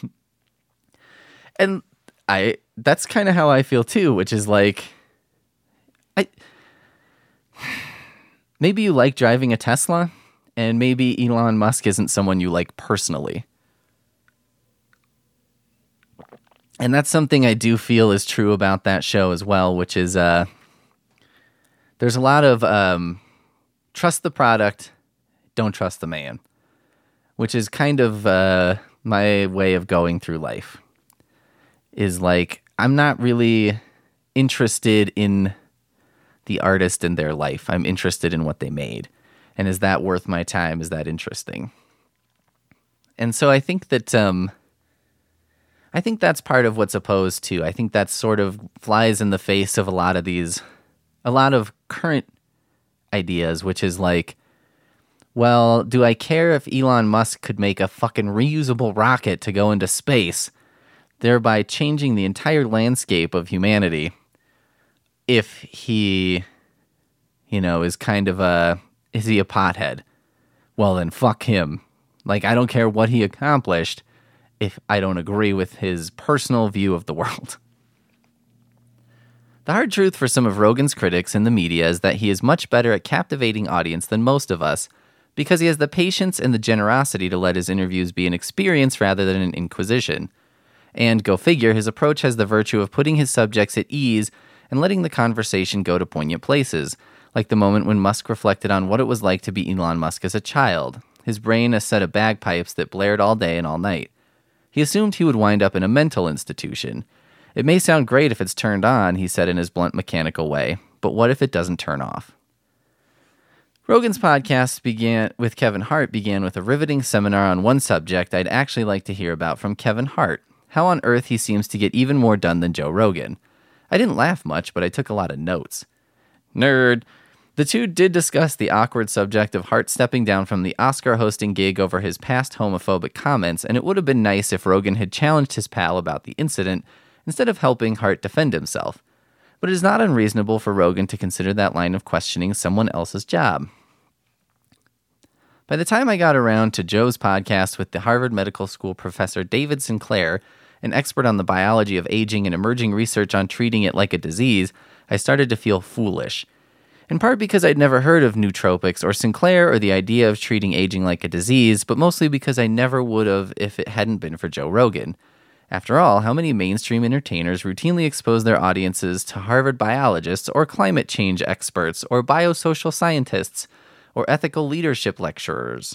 And I that's kind of how I feel too, which is like, I maybe you like driving a Tesla, and maybe Elon Musk isn't someone you like personally. And that's something I do feel is true about that show as well, which is uh, there's a lot of um, trust the product, don't trust the man, which is kind of uh, my way of going through life. Is like, I'm not really interested in the artist and their life. I'm interested in what they made. And is that worth my time? Is that interesting? And so I think that, um, I think that's part of what's opposed to. I think that sort of flies in the face of a lot of these, a lot of current ideas, which is like, well, do I care if Elon Musk could make a fucking reusable rocket to go into space, thereby changing the entire landscape of humanity, if he, you know, is kind of a, is he a pothead? Well, then fuck him. Like, I don't care what he accomplished if I don't agree with his personal view of the world. The hard truth for some of Rogan's critics in the media is that he is much better at captivating audience than most of us, because he has the patience and the generosity to let his interviews be an experience rather than an inquisition. And, go figure, his approach has the virtue of putting his subjects at ease and letting the conversation go to poignant places, like the moment when Musk reflected on what it was like to be Elon Musk as a child, his brain a set of bagpipes that blared all day and all night. He assumed he would wind up in a mental institution. It may sound great if it's turned on, he said in his blunt, mechanical way, but what if it doesn't turn off? Rogan's podcast began with Kevin Hart began with a riveting seminar on one subject I'd actually like to hear about from Kevin Hart, how on earth he seems to get even more done than Joe Rogan. I didn't laugh much, but I took a lot of notes. Nerd. The two did discuss the awkward subject of Hart stepping down from the Oscar hosting gig over his past homophobic comments, and it would have been nice if Rogan had challenged his pal about the incident instead of helping Hart defend himself. But it is not unreasonable for Rogan to consider that line of questioning someone else's job. By the time I got around to Joe's podcast with the Harvard Medical School professor David Sinclair, an expert on the biology of aging and emerging research on treating it like a disease, I started to feel foolish. In part because I'd never heard of nootropics or Sinclair or the idea of treating aging like a disease, but mostly because I never would have if it hadn't been for Joe Rogan. After all, how many mainstream entertainers routinely expose their audiences to Harvard biologists or climate change experts or biosocial scientists or ethical leadership lecturers?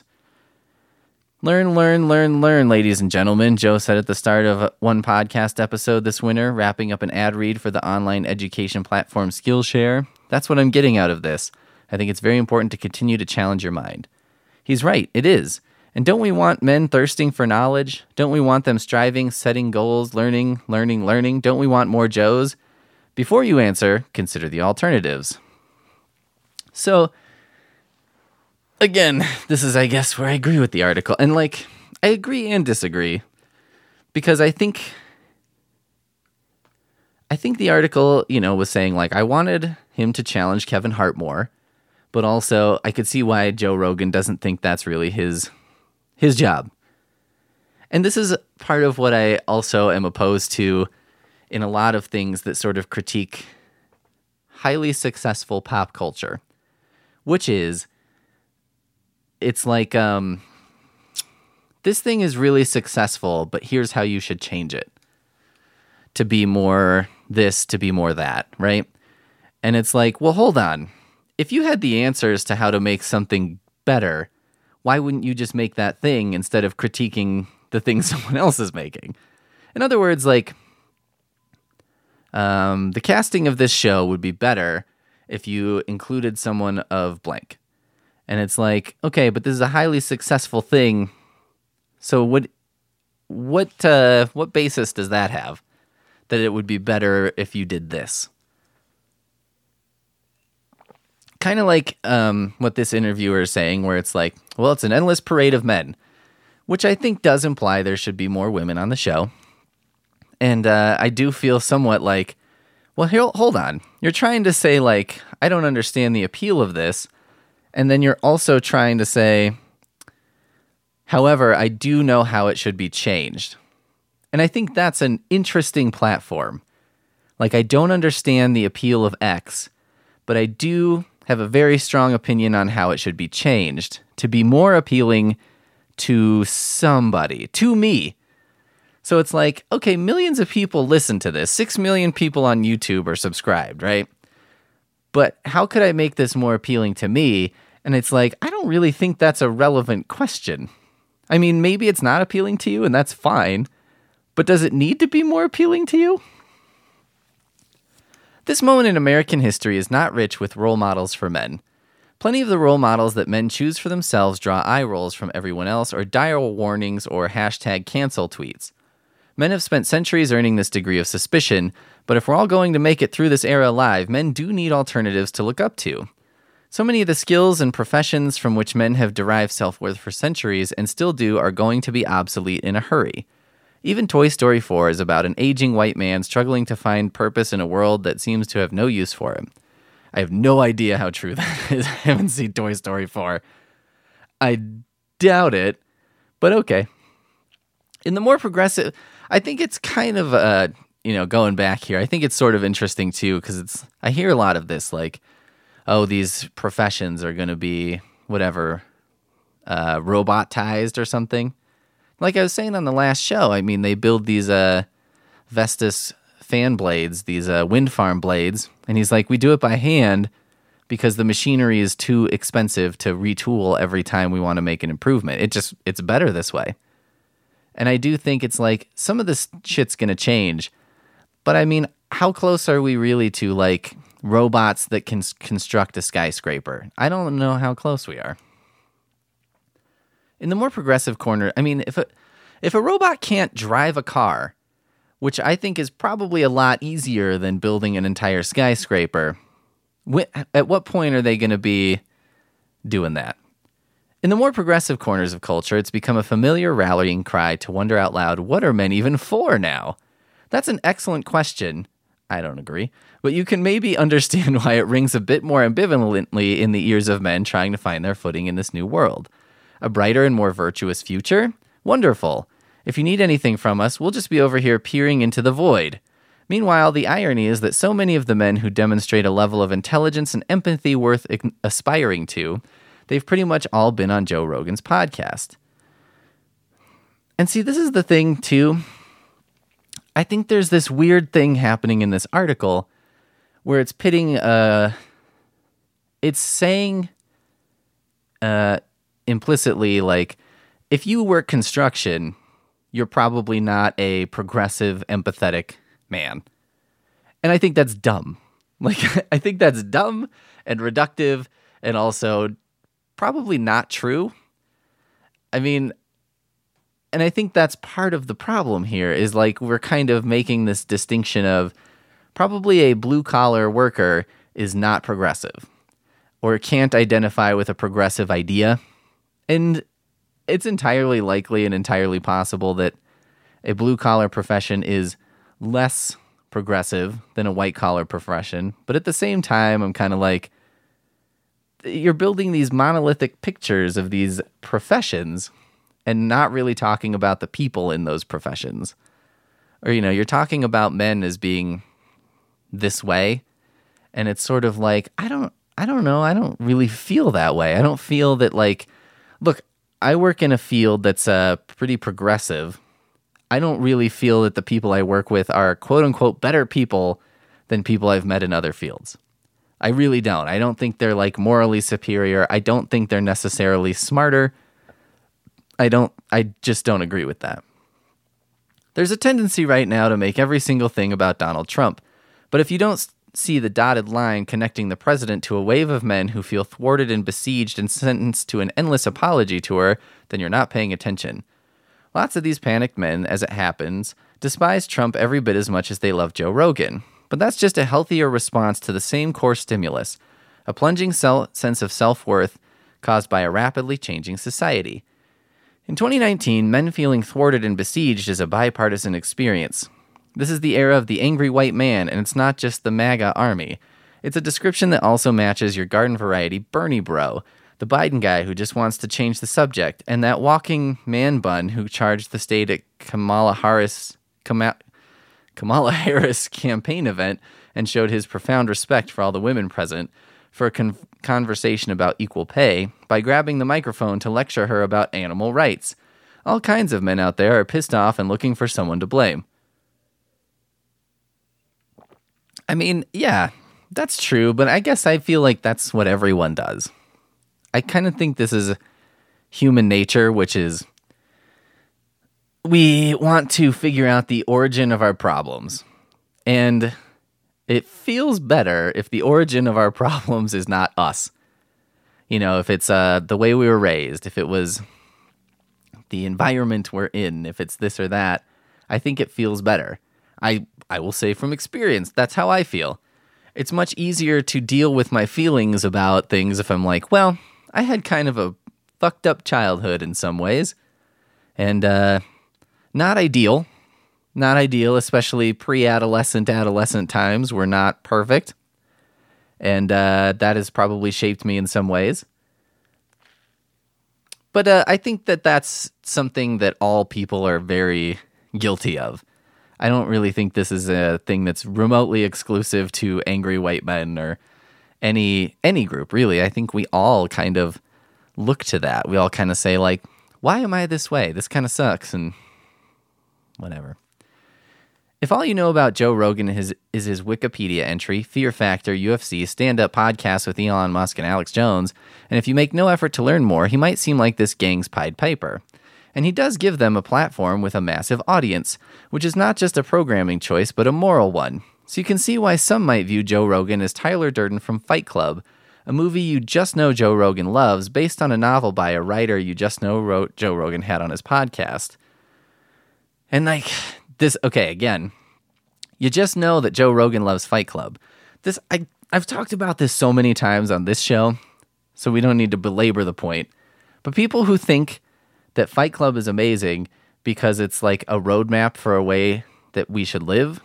Learn, learn, learn, learn, ladies and gentlemen, Joe said at the start of one podcast episode this winter, wrapping up an ad read for the online education platform Skillshare. That's what I'm getting out of this. I think it's very important to continue to challenge your mind. He's right, it is. And don't we want men thirsting for knowledge? Don't we want them striving, setting goals, learning, learning, learning? Don't we want more Joes? Before you answer, consider the alternatives. So, again, this is, I guess, where I agree with the article. And, like, I agree and disagree. Because I think... I think the article, you know, was saying, like, I wanted him to challenge Kevin Hart more. But also, I could see why Joe Rogan doesn't think that's really his... his job. And this is part of what I also am opposed to in a lot of things that sort of critique highly successful pop culture, which is, it's like, um, this thing is really successful, but here's how you should change it to be more this, to be more that, right? And it's like, well, hold on. If you had the answers to how to make something better, why wouldn't you just make that thing instead of critiquing the thing someone else is making? In other words, like, um, the casting of this show would be better if you included someone of blank. And it's like, okay, but this is a highly successful thing. So what, what, uh, what basis does that have? that it would be better if you did this. Kind of like um, what this interviewer is saying, where it's like, well, it's an endless parade of men, which I think does imply there should be more women on the show. And uh, I do feel somewhat like, well, here, hold on. You're trying to say, like, I don't understand the appeal of this. And then you're also trying to say, however, I do know how it should be changed. And I think that's an interesting platform. Like, I don't understand the appeal of X, but I do have a very strong opinion on how it should be changed to be more appealing to somebody, to me. So it's like, okay, millions of people listen to this. Six million people on YouTube are subscribed, right? But how could I make this more appealing to me? And it's like, I don't really think that's a relevant question. I mean, maybe it's not appealing to you, and that's fine. But does it need to be more appealing to you? This moment in American history is not rich with role models for men. Plenty of the role models that men choose for themselves draw eye rolls from everyone else or dire warnings or hashtag cancel tweets. Men have spent centuries earning this degree of suspicion, but if we're all going to make it through this era alive, men do need alternatives to look up to. So many of the skills and professions from which men have derived self-worth for centuries and still do are going to be obsolete in a hurry. Even Toy Story four is about an aging white man struggling to find purpose in a world that seems to have no use for him. I have no idea how true that is. I haven't seen Toy Story four. I doubt it, but okay. In the more progressive, I think it's kind of, uh, you know, going back here, I think it's sort of interesting too, because it's, I hear a lot of this, like, oh, these professions are going to be, whatever, uh, robotized or something. Like I was saying on the last show, I mean, they build these uh, Vestas fan blades, these uh, wind farm blades, and he's like, we do it by hand because the machinery is too expensive to retool every time we want to make an improvement. It just, it's better this way. And I do think it's like, some of this shit's going to change, but I mean, how close are we really to like robots that can construct a skyscraper? I don't know how close we are. In the more progressive corner, I mean, if a, if a robot can't drive a car, which I think is probably a lot easier than building an entire skyscraper, wh- at what point are they going to be doing that? In the more progressive corners of culture, it's become a familiar rallying cry to wonder out loud, what are men even for now? That's an excellent question. I don't agree. But you can maybe understand why it rings a bit more ambivalently in the ears of men trying to find their footing in this new world. A brighter and more virtuous future? Wonderful. If you need anything from us, we'll just be over here peering into the void. Meanwhile, the irony is that so many of the men who demonstrate a level of intelligence and empathy worth aspiring to, they've pretty much all been on Joe Rogan's podcast. And see, this is the thing, too. I think there's this weird thing happening in this article where it's pitting, uh, it's saying uh, implicitly, like, if you work construction, you're probably not a progressive, empathetic man. And I think that's dumb. Like, I think that's dumb and reductive and also probably not true. I mean, and I think that's part of the problem here is like we're kind of making this distinction of probably a blue-collar worker is not progressive or can't identify with a progressive idea. And it's entirely likely and entirely possible that a blue-collar profession is less progressive than a white-collar profession. But at the same time, I'm kind of like, you're building these monolithic pictures of these professions and not really talking about the people in those professions. Or, you know, you're talking about men as being this way, and it's sort of like, I don't, I don't know, I don't really feel that way. I don't feel that, like, look, I work in a field that's uh, pretty progressive. I don't really feel that the people I work with are quote-unquote better people than people I've met in other fields. I really don't. I don't think they're, like, morally superior. I don't think they're necessarily smarter. I don't, I just don't agree with that. There's a tendency right now to make every single thing about Donald Trump. But if you don't see the dotted line connecting the president to a wave of men who feel thwarted and besieged and sentenced to an endless apology tour, then you're not paying attention. Lots of these panicked men, as it happens, despise Trump every bit as much as they love Joe Rogan. But that's just a healthier response to the same core stimulus, a plunging sel- sense of self-worth caused by a rapidly changing society. In twenty nineteen, men feeling thwarted and besieged is a bipartisan experience. This is the era of the angry white man, and it's not just the MAGA army. It's a description that also matches your garden variety Bernie bro, the Biden guy who just wants to change the subject, and that walking man bun who charged the state at Kamala Harris, Kama, Kamala Harris campaign event and showed his profound respect for all the women present for a con- conversation about equal pay by grabbing the microphone to lecture her about animal rights. All kinds of men out there are pissed off and looking for someone to blame. I mean, yeah, that's true, but I guess I feel like that's what everyone does. I kind of think this is human nature, which is we want to figure out the origin of our problems. And it feels better if the origin of our problems is not us. You know, if it's uh, the way we were raised, if it was the environment we're in, if it's this or that, I think it feels better. I, I will say from experience, that's how I feel. It's much easier to deal with my feelings about things if I'm like, well, I had kind of a fucked up childhood in some ways. And uh, not ideal. Not ideal, especially pre-adolescent, adolescent times were not perfect. And uh, that has probably shaped me in some ways. But uh, I think that that's something that all people are very guilty of. I don't really think this is a thing that's remotely exclusive to angry white men or any any group, really. I think we all kind of look to that. We all kind of say, like, why am I this way? This kind of sucks, and whatever. If all you know about Joe Rogan is, is his Wikipedia entry, Fear Factor, U F C, stand-up podcast with Elon Musk and Alex Jones, and if you make no effort to learn more, he might seem like this gang's Pied Piper. And he does give them a platform with a massive audience, which is not just a programming choice, but a moral one. So you can see why some might view Joe Rogan as Tyler Durden from Fight Club, a movie you just know Joe Rogan loves, based on a novel by a writer you just know wrote Joe Rogan had on his podcast. And like... This, okay, again, you just know that Joe Rogan loves Fight Club. This, I, I've talked about this so many times on this show, so we don't need to belabor the point. But people who think that Fight Club is amazing because it's like a roadmap for a way that we should live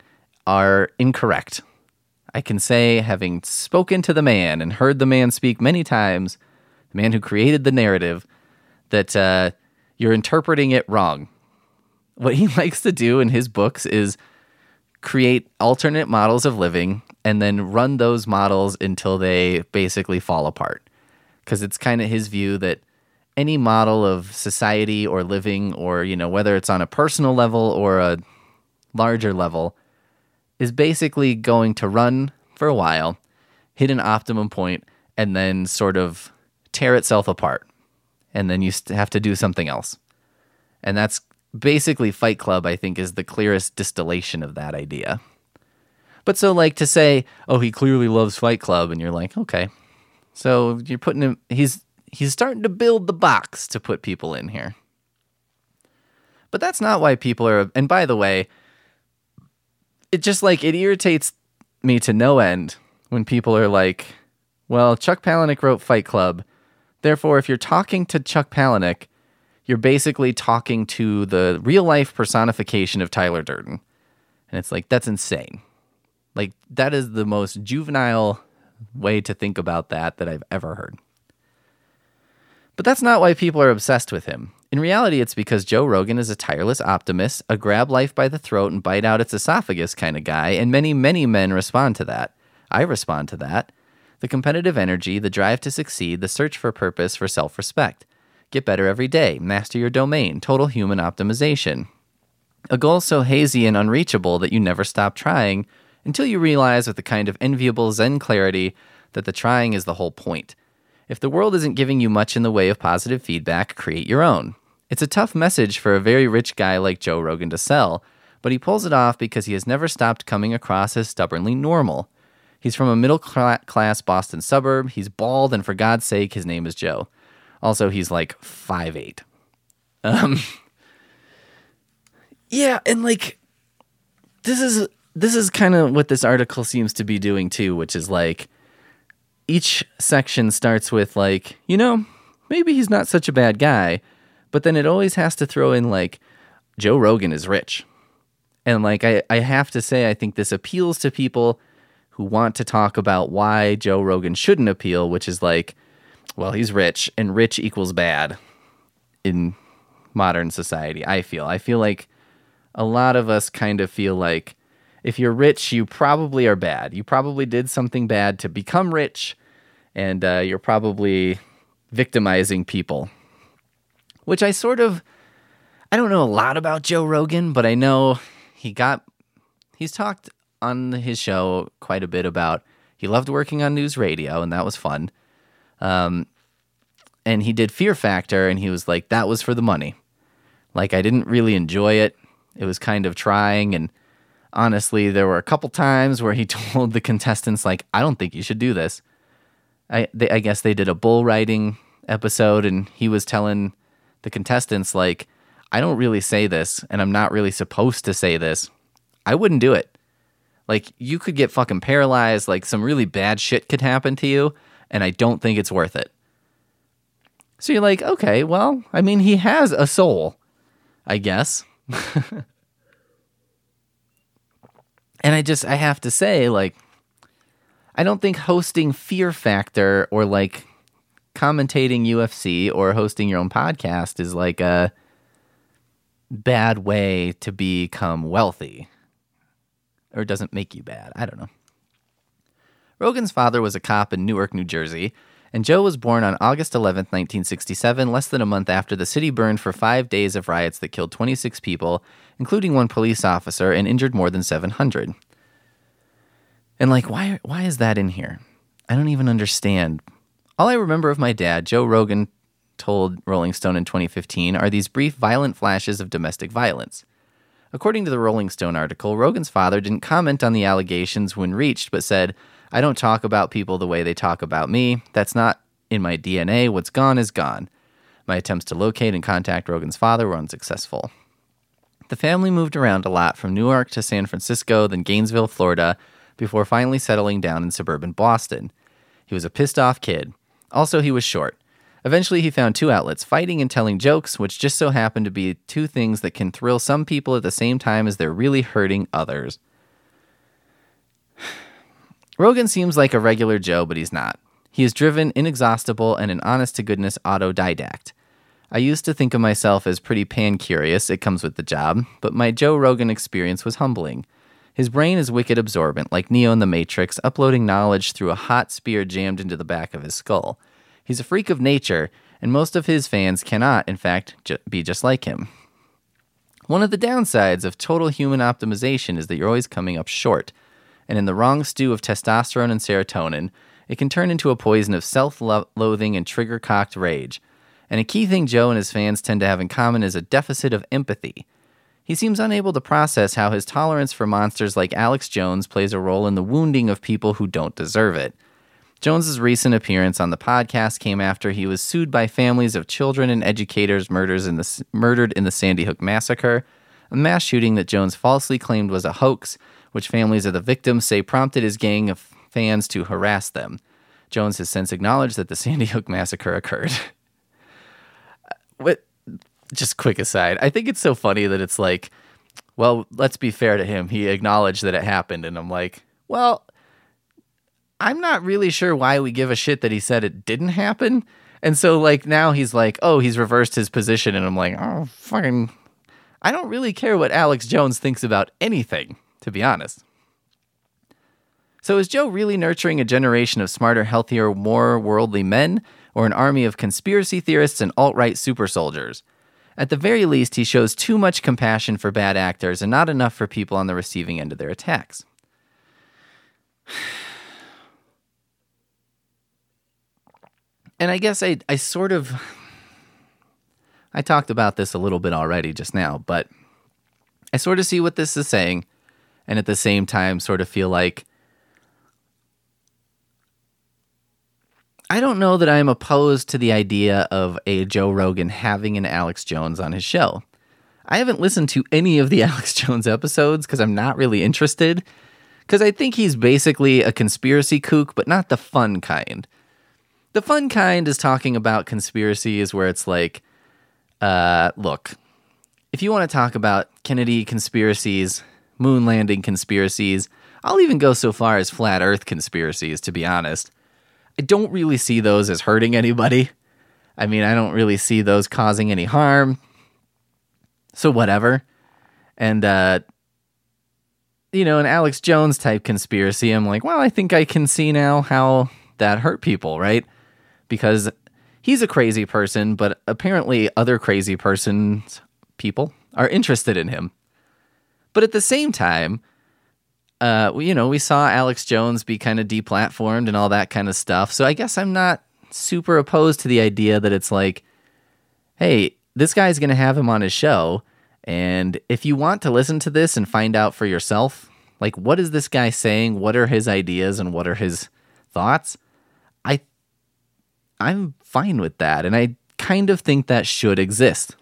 are incorrect. I can say, having spoken to the man and heard the man speak many times, the man who created the narrative, that uh, you're interpreting it wrong. What he likes to do in his books is create alternate models of living and then run those models until they basically fall apart. Because it's kind of his view that any model of society or living, or, you know, whether it's on a personal level or a larger level, is basically going to run for a while, hit an optimum point, and then sort of tear itself apart. And then you have to do something else. And that's basically Fight Club, I think, is the clearest distillation of that idea. But so, like, to say, oh, he clearly loves Fight Club, and you're like, okay. So you're putting him, he's he's starting to build the box to put people in here. But that's not why people are, and by the way, it just, like, it irritates me to no end when people are like, well, Chuck Palahniuk wrote Fight Club, therefore, if you're talking to Chuck Palahniuk, you're basically talking to the real-life personification of Tyler Durden. And it's like, that's insane. Like, that is the most juvenile way to think about that that I've ever heard. But that's not why people are obsessed with him. In reality, it's because Joe Rogan is a tireless optimist, a grab life by the throat and bite out its esophagus kind of guy, and many, many men respond to that. I respond to that. The competitive energy, the drive to succeed, the search for purpose, for self-respect. Get better every day, master your domain, total human optimization. A goal so hazy and unreachable that you never stop trying until you realize with a kind of enviable Zen clarity that the trying is the whole point. If the world isn't giving you much in the way of positive feedback, create your own. It's a tough message for a very rich guy like Joe Rogan to sell, but he pulls it off because he has never stopped coming across as stubbornly normal. He's from a middle-class Boston suburb, he's bald, and for God's sake, his name is Joe. Also, he's like five eight. Um, Yeah, and like this is this is kind of what this article seems to be doing too, which is like each section starts with like, you know, maybe he's not such a bad guy, but then it always has to throw in like Joe Rogan is rich. And like I, I have to say, I think this appeals to people who want to talk about why Joe Rogan shouldn't appeal, which is like, well, he's rich and rich equals bad in modern society. I feel, I feel like a lot of us kind of feel like if you're rich, you probably are bad. You probably did something bad to become rich, and uh, you're probably victimizing people. Which I sort of, I don't know a lot about Joe Rogan, but I know he got, he's talked on his show quite a bit about, he loved working on news radio, and that was fun. Um, and he did Fear Factor, and he was like, that was for the money. Like, I didn't really enjoy it. It was kind of trying, and honestly, there were a couple times where he told the contestants, like, I don't think you should do this. I they, I guess they did a bull riding episode, and he was telling the contestants, like, I don't really say this, and I'm not really supposed to say this. I wouldn't do it. Like, you could get fucking paralyzed, like, some really bad shit could happen to you, and I don't think it's worth it. So you're like, okay, well, I mean, he has a soul, I guess. And I just, I have to say, like, I don't think hosting Fear Factor or, like, commentating U F C or hosting your own podcast is, like, a bad way to become wealthy. Or it doesn't make you bad. I don't know. Rogan's father was a cop in Newark, New Jersey, and Joe was born on August eleventh, nineteen sixty-seven, less than a month after the city burned for five days of riots that killed twenty-six people, including one police officer, and injured more than seven hundred. And, like, why why is that in here? I don't even understand. All I remember of my dad, Joe Rogan told Rolling Stone in twenty fifteen, are these brief, violent flashes of domestic violence. According to the Rolling Stone article, Rogan's father didn't comment on the allegations when reached, but said, I don't talk about people the way they talk about me. That's not in my D N A. What's gone is gone. My attempts to locate and contact Rogan's father were unsuccessful. The family moved around a lot from Newark to San Francisco, then Gainesville, Florida, before finally settling down in suburban Boston. He was a pissed-off kid. Also, he was short. Eventually, he found two outlets, fighting and telling jokes, which just so happened to be two things that can thrill some people at the same time as they're really hurting others. Rogan seems like a regular Joe, but he's not. He is driven, inexhaustible, and an honest-to-goodness autodidact. I used to think of myself as pretty pan-curious, it comes with the job, but my Joe Rogan experience was humbling. His brain is wicked absorbent, like Neo in the Matrix, uploading knowledge through a hot spear jammed into the back of his skull. He's a freak of nature, and most of his fans cannot, in fact, ju- be just like him. One of the downsides of total human optimization is that you're always coming up short, and in the wrong stew of testosterone and serotonin, it can turn into a poison of self-loathing and trigger-cocked rage. And a key thing Joe and his fans tend to have in common is a deficit of empathy. He seems unable to process how his tolerance for monsters like Alex Jones plays a role in the wounding of people who don't deserve it. Jones's recent appearance on the podcast came after he was sued by families of children and educators murders in the, murdered in the Sandy Hook Massacre, a mass shooting that Jones falsely claimed was a hoax, which families of the victims say prompted his gang of fans to harass them. Jones has since acknowledged that the Sandy Hook Massacre occurred. What? Just quick aside, I think it's so funny that it's like, well, let's be fair to him. He acknowledged that it happened, and I'm like, well, I'm not really sure why we give a shit that he said it didn't happen. And so, like, now he's like, oh, he's reversed his position, and I'm like, oh, fucking, I don't really care what Alex Jones thinks about anything, to be honest. So is Joe really nurturing a generation of smarter, healthier, more worldly men, or an army of conspiracy theorists and alt-right super soldiers? At the very least, he shows too much compassion for bad actors and not enough for people on the receiving end of their attacks. And I guess I, I sort of... I talked about this a little bit already just now, but I sort of see what this is saying, and at the same time sort of feel like I don't know that I'm opposed to the idea of a Joe Rogan having an Alex Jones on his show. I haven't listened to any of the Alex Jones episodes because I'm not really interested. Because I think he's basically a conspiracy kook, but not the fun kind. The fun kind is talking about conspiracies where it's like, uh, look, if you want to talk about Kennedy conspiracies, moon landing conspiracies, I'll even go so far as flat earth conspiracies, to be honest. I don't really see those as hurting anybody. I mean, I don't really see those causing any harm. So whatever. And, uh, you know, an Alex Jones type conspiracy, I'm like, well, I think I can see now how that hurt people, right? Because he's a crazy person, but apparently other crazy persons, people, are interested in him. But at the same time, uh, you know, we saw Alex Jones be kind of deplatformed and all that kind of stuff. So I guess I'm not super opposed to the idea that it's like, hey, this guy's going to have him on his show. And if you want to listen to this and find out for yourself, like, what is this guy saying? What are his ideas and what are his thoughts? I, I'm fine with that. And I kind of think that should exist.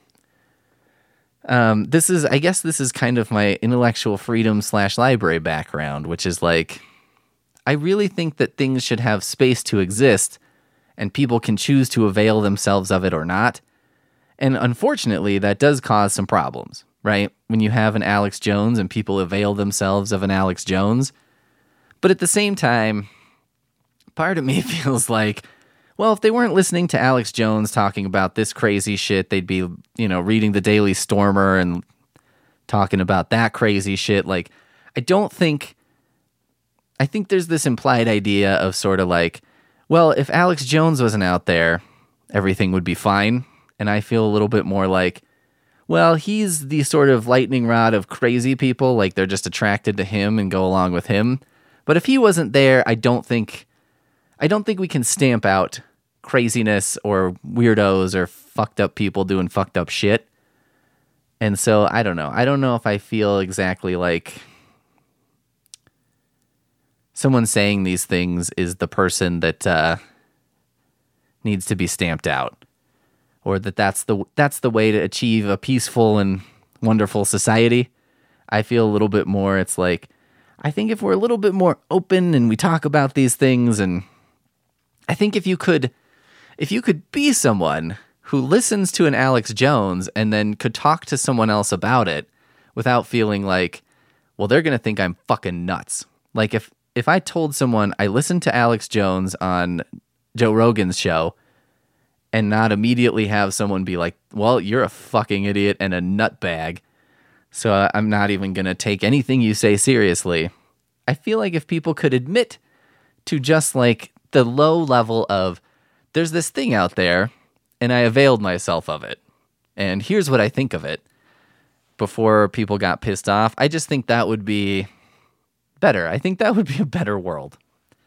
Um, this is, I guess this is kind of my intellectual freedom slash library background, which is like, I really think that things should have space to exist and people can choose to avail themselves of it or not. And unfortunately, that does cause some problems, right? When you have an Alex Jones and people avail themselves of an Alex Jones. But at the same time, part of me feels like, well, if they weren't listening to Alex Jones talking about this crazy shit, they'd be, you know, reading the Daily Stormer and talking about that crazy shit. Like, I don't think, I think there's this implied idea of sort of like, well, if Alex Jones wasn't out there, everything would be fine. And I feel a little bit more like, well, he's the sort of lightning rod of crazy people. Like, they're just attracted to him and go along with him. But if he wasn't there, I don't think, I don't think we can stamp out craziness or weirdos or fucked up people doing fucked up shit. And so, I don't know. I don't know if I feel exactly like someone saying these things is the person that uh, needs to be stamped out. Or that that's the that's the way to achieve a peaceful and wonderful society. I feel a little bit more, it's like, I think if we're a little bit more open and we talk about these things, and I think if you could, if you could be someone who listens to an Alex Jones and then could talk to someone else about it without feeling like, well, they're going to think I'm fucking nuts. Like if, if I told someone I listened to Alex Jones on Joe Rogan's show, and not immediately have someone be like, well, you're a fucking idiot and a nutbag, so I'm not even going to take anything you say seriously. I feel like if people could admit to just like the low level of, there's this thing out there, and I availed myself of it, and here's what I think of it, before people got pissed off, I just think that would be better. I think that would be a better world.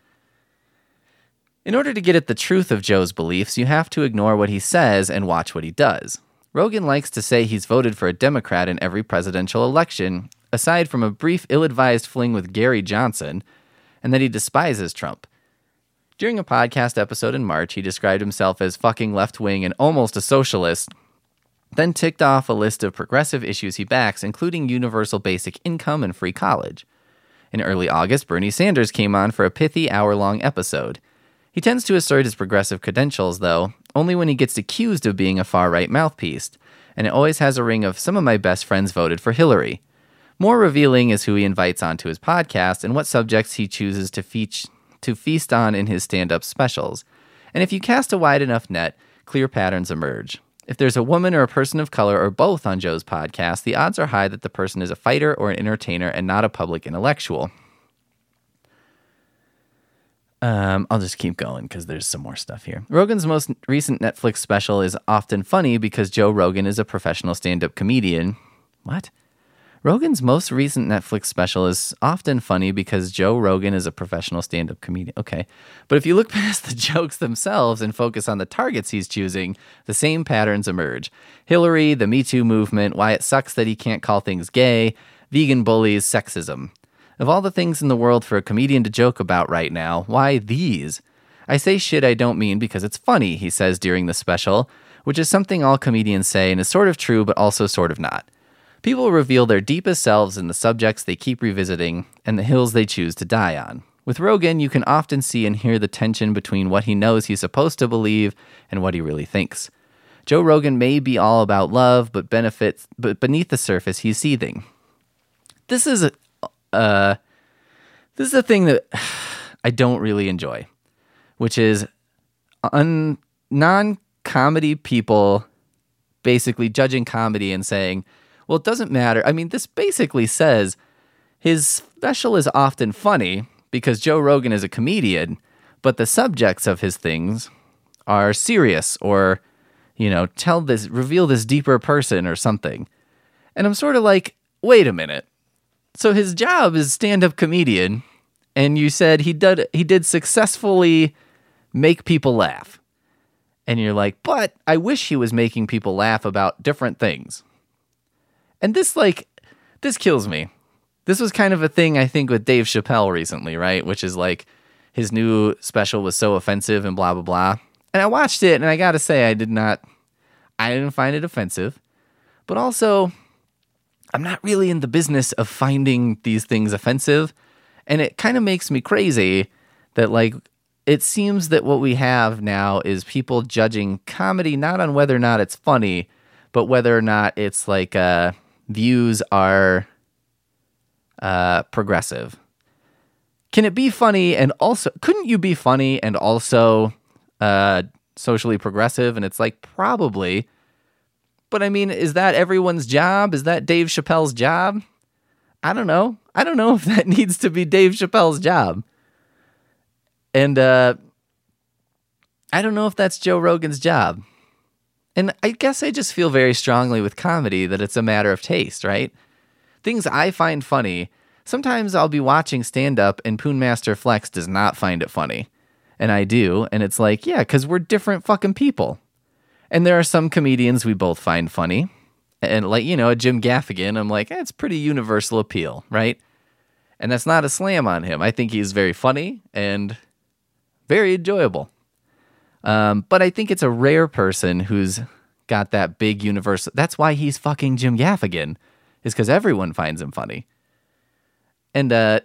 In order to get at the truth of Joe's beliefs, you have to ignore what he says and watch what he does. Rogan likes to say he's voted for a Democrat in every presidential election, aside from a brief ill-advised fling with Gary Johnson, and that he despises Trump. During a podcast episode in March, he described himself as fucking left-wing and almost a socialist, then ticked off a list of progressive issues he backs, including universal basic income and free college. In early August, Bernie Sanders came on for a pithy hour-long episode. He tends to assert his progressive credentials, though, only when he gets accused of being a far-right mouthpiece, and it always has a ring of some of my best friends voted for Hillary. More revealing is who he invites onto his podcast and what subjects he chooses to, feach- to feast on in his stand-up specials. And if you cast a wide enough net, clear patterns emerge. If there's a woman or a person of color or both on Joe's podcast, the odds are high that the person is a fighter or an entertainer and not a public intellectual. Um, I'll just keep going because there's some more stuff here. Rogan's most recent Netflix special is often funny because Joe Rogan is a professional stand-up comedian. What? Rogan's most recent Netflix special is often funny because Joe Rogan is a professional stand-up comedian. Okay. But if you look past the jokes themselves and focus on the targets he's choosing, the same patterns emerge. Hillary, the Me Too movement, why it sucks that he can't call things gay, vegan bullies, sexism. Of all the things in the world for a comedian to joke about right now, why these? I say shit I don't mean because it's funny, he says during the special, which is something all comedians say and is sort of true but also sort of not. People reveal their deepest selves in the subjects they keep revisiting and the hills they choose to die on. With Rogan, you can often see and hear the tension between what he knows he's supposed to believe and what he really thinks. Joe Rogan may be all about love, but benefits, but beneath the surface, he's seething. This is a, uh, this is a thing that I don't really enjoy, which is un, non-comedy people basically judging comedy and saying, well, it doesn't matter. I mean, this basically says his special is often funny because Joe Rogan is a comedian, but the subjects of his things are serious or, you know, tell this, reveal this deeper person or something. And I'm sort of like, wait a minute. So his job is stand-up comedian, and you said he did he did successfully make people laugh. And you're like, but I wish he was making people laugh about different things. And this, like, this kills me. This was kind of a thing, I think, with Dave Chappelle recently, right? Which is like, his new special was so offensive and blah, blah, blah. And I watched it, and I gotta say, I did not, I didn't find it offensive. But also, I'm not really in the business of finding these things offensive. And it kind of makes me crazy that, like, it seems that what we have now is people judging comedy not on whether or not it's funny, but whether or not it's, like, uh, views are uh, progressive. Can it be funny and also, couldn't you be funny and also uh, socially progressive? And it's like, probably. But I mean, is that everyone's job? Is that Dave Chappelle's job? I don't know. I don't know if that needs to be Dave Chappelle's job. And uh, I don't know if that's Joe Rogan's job. And I guess I just feel very strongly with comedy that it's a matter of taste, right? Things I find funny, sometimes I'll be watching stand-up and Poon Master Flex does not find it funny. And I do, and it's like, yeah, because we're different fucking people. And there are some comedians we both find funny. And like, you know, Jim Gaffigan, I'm like, eh, it's pretty universal appeal, right? And that's not a slam on him. I think he's very funny and very enjoyable. Um, but I think it's a rare person who's got that big universal. That's why he's fucking Jim Gaffigan, is because everyone finds him funny. And, uh,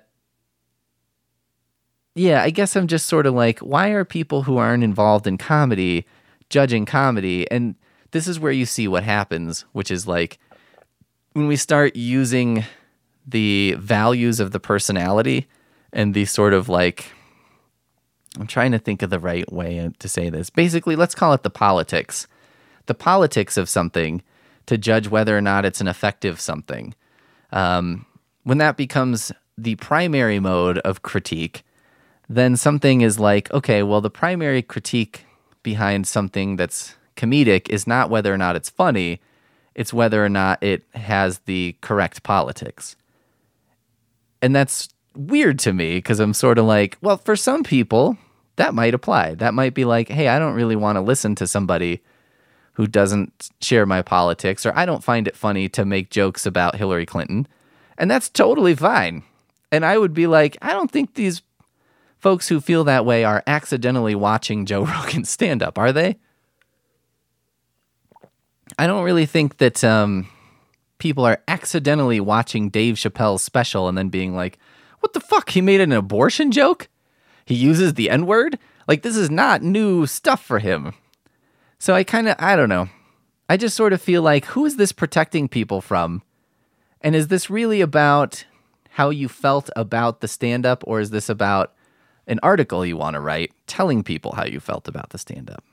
yeah, I guess I'm just sort of like, why are people who aren't involved in comedy judging comedy? And this is where you see what happens, which is like, when we start using the values of the personality and the sort of like, I'm trying to think of the right way to say this. Basically, let's call it the politics. The politics of something to judge whether or not it's an effective something. Um, when that becomes the primary mode of critique, then something is like, okay, well, the primary critique behind something that's comedic is not whether or not it's funny, it's whether or not it has the correct politics. And that's weird to me because I'm sort of like, well, for some people, that might apply. That might be like, hey, I don't really want to listen to somebody who doesn't share my politics, or I don't find it funny to make jokes about Hillary Clinton. And that's totally fine. And I would be like, I don't think these folks who feel that way are accidentally watching Joe Rogan stand up, are they? I don't really think that um, people are accidentally watching Dave Chappelle's special and then being like, what the fuck? He made an abortion joke? He uses the N-word? Like, this is not new stuff for him. So I kind of, I don't know. I just sort of feel like, who is this protecting people from? And is this really about how you felt about the stand-up, or is this about an article you want to write telling people how you felt about the stand-up?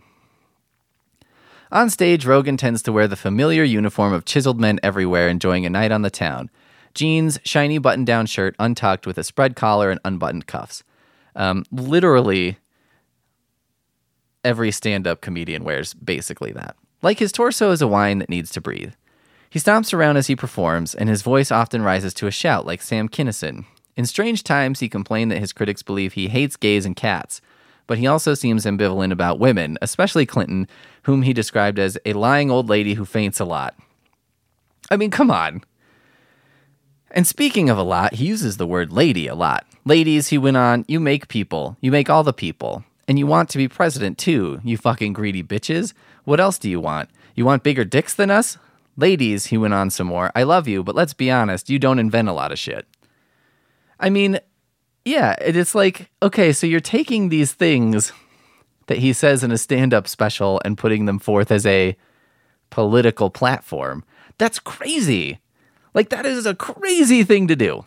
On stage, Rogan tends to wear the familiar uniform of chiseled men everywhere enjoying a night on the town. Jeans, shiny button-down shirt, untucked with a spread collar and unbuttoned cuffs. Um, literally, every stand-up comedian wears basically that. Like his torso is a wine that needs to breathe. He stomps around as he performs, and his voice often rises to a shout like Sam Kinison. In Strange Times, he complained that his critics believe he hates gays and cats, but he also seems ambivalent about women, especially Clinton, whom he described as a lying old lady who faints a lot. I mean, come on. And speaking of a lot, he uses the word lady a lot. Ladies, he went on, you make people. You make all the people. And you want to be president, too, you fucking greedy bitches. What else do you want? You want bigger dicks than us? Ladies, he went on some more, I love you, but let's be honest, you don't invent a lot of shit. I mean, yeah, it's like, okay, so you're taking these things that he says in a stand-up special and putting them forth as a political platform. That's crazy. Like, that is a crazy thing to do.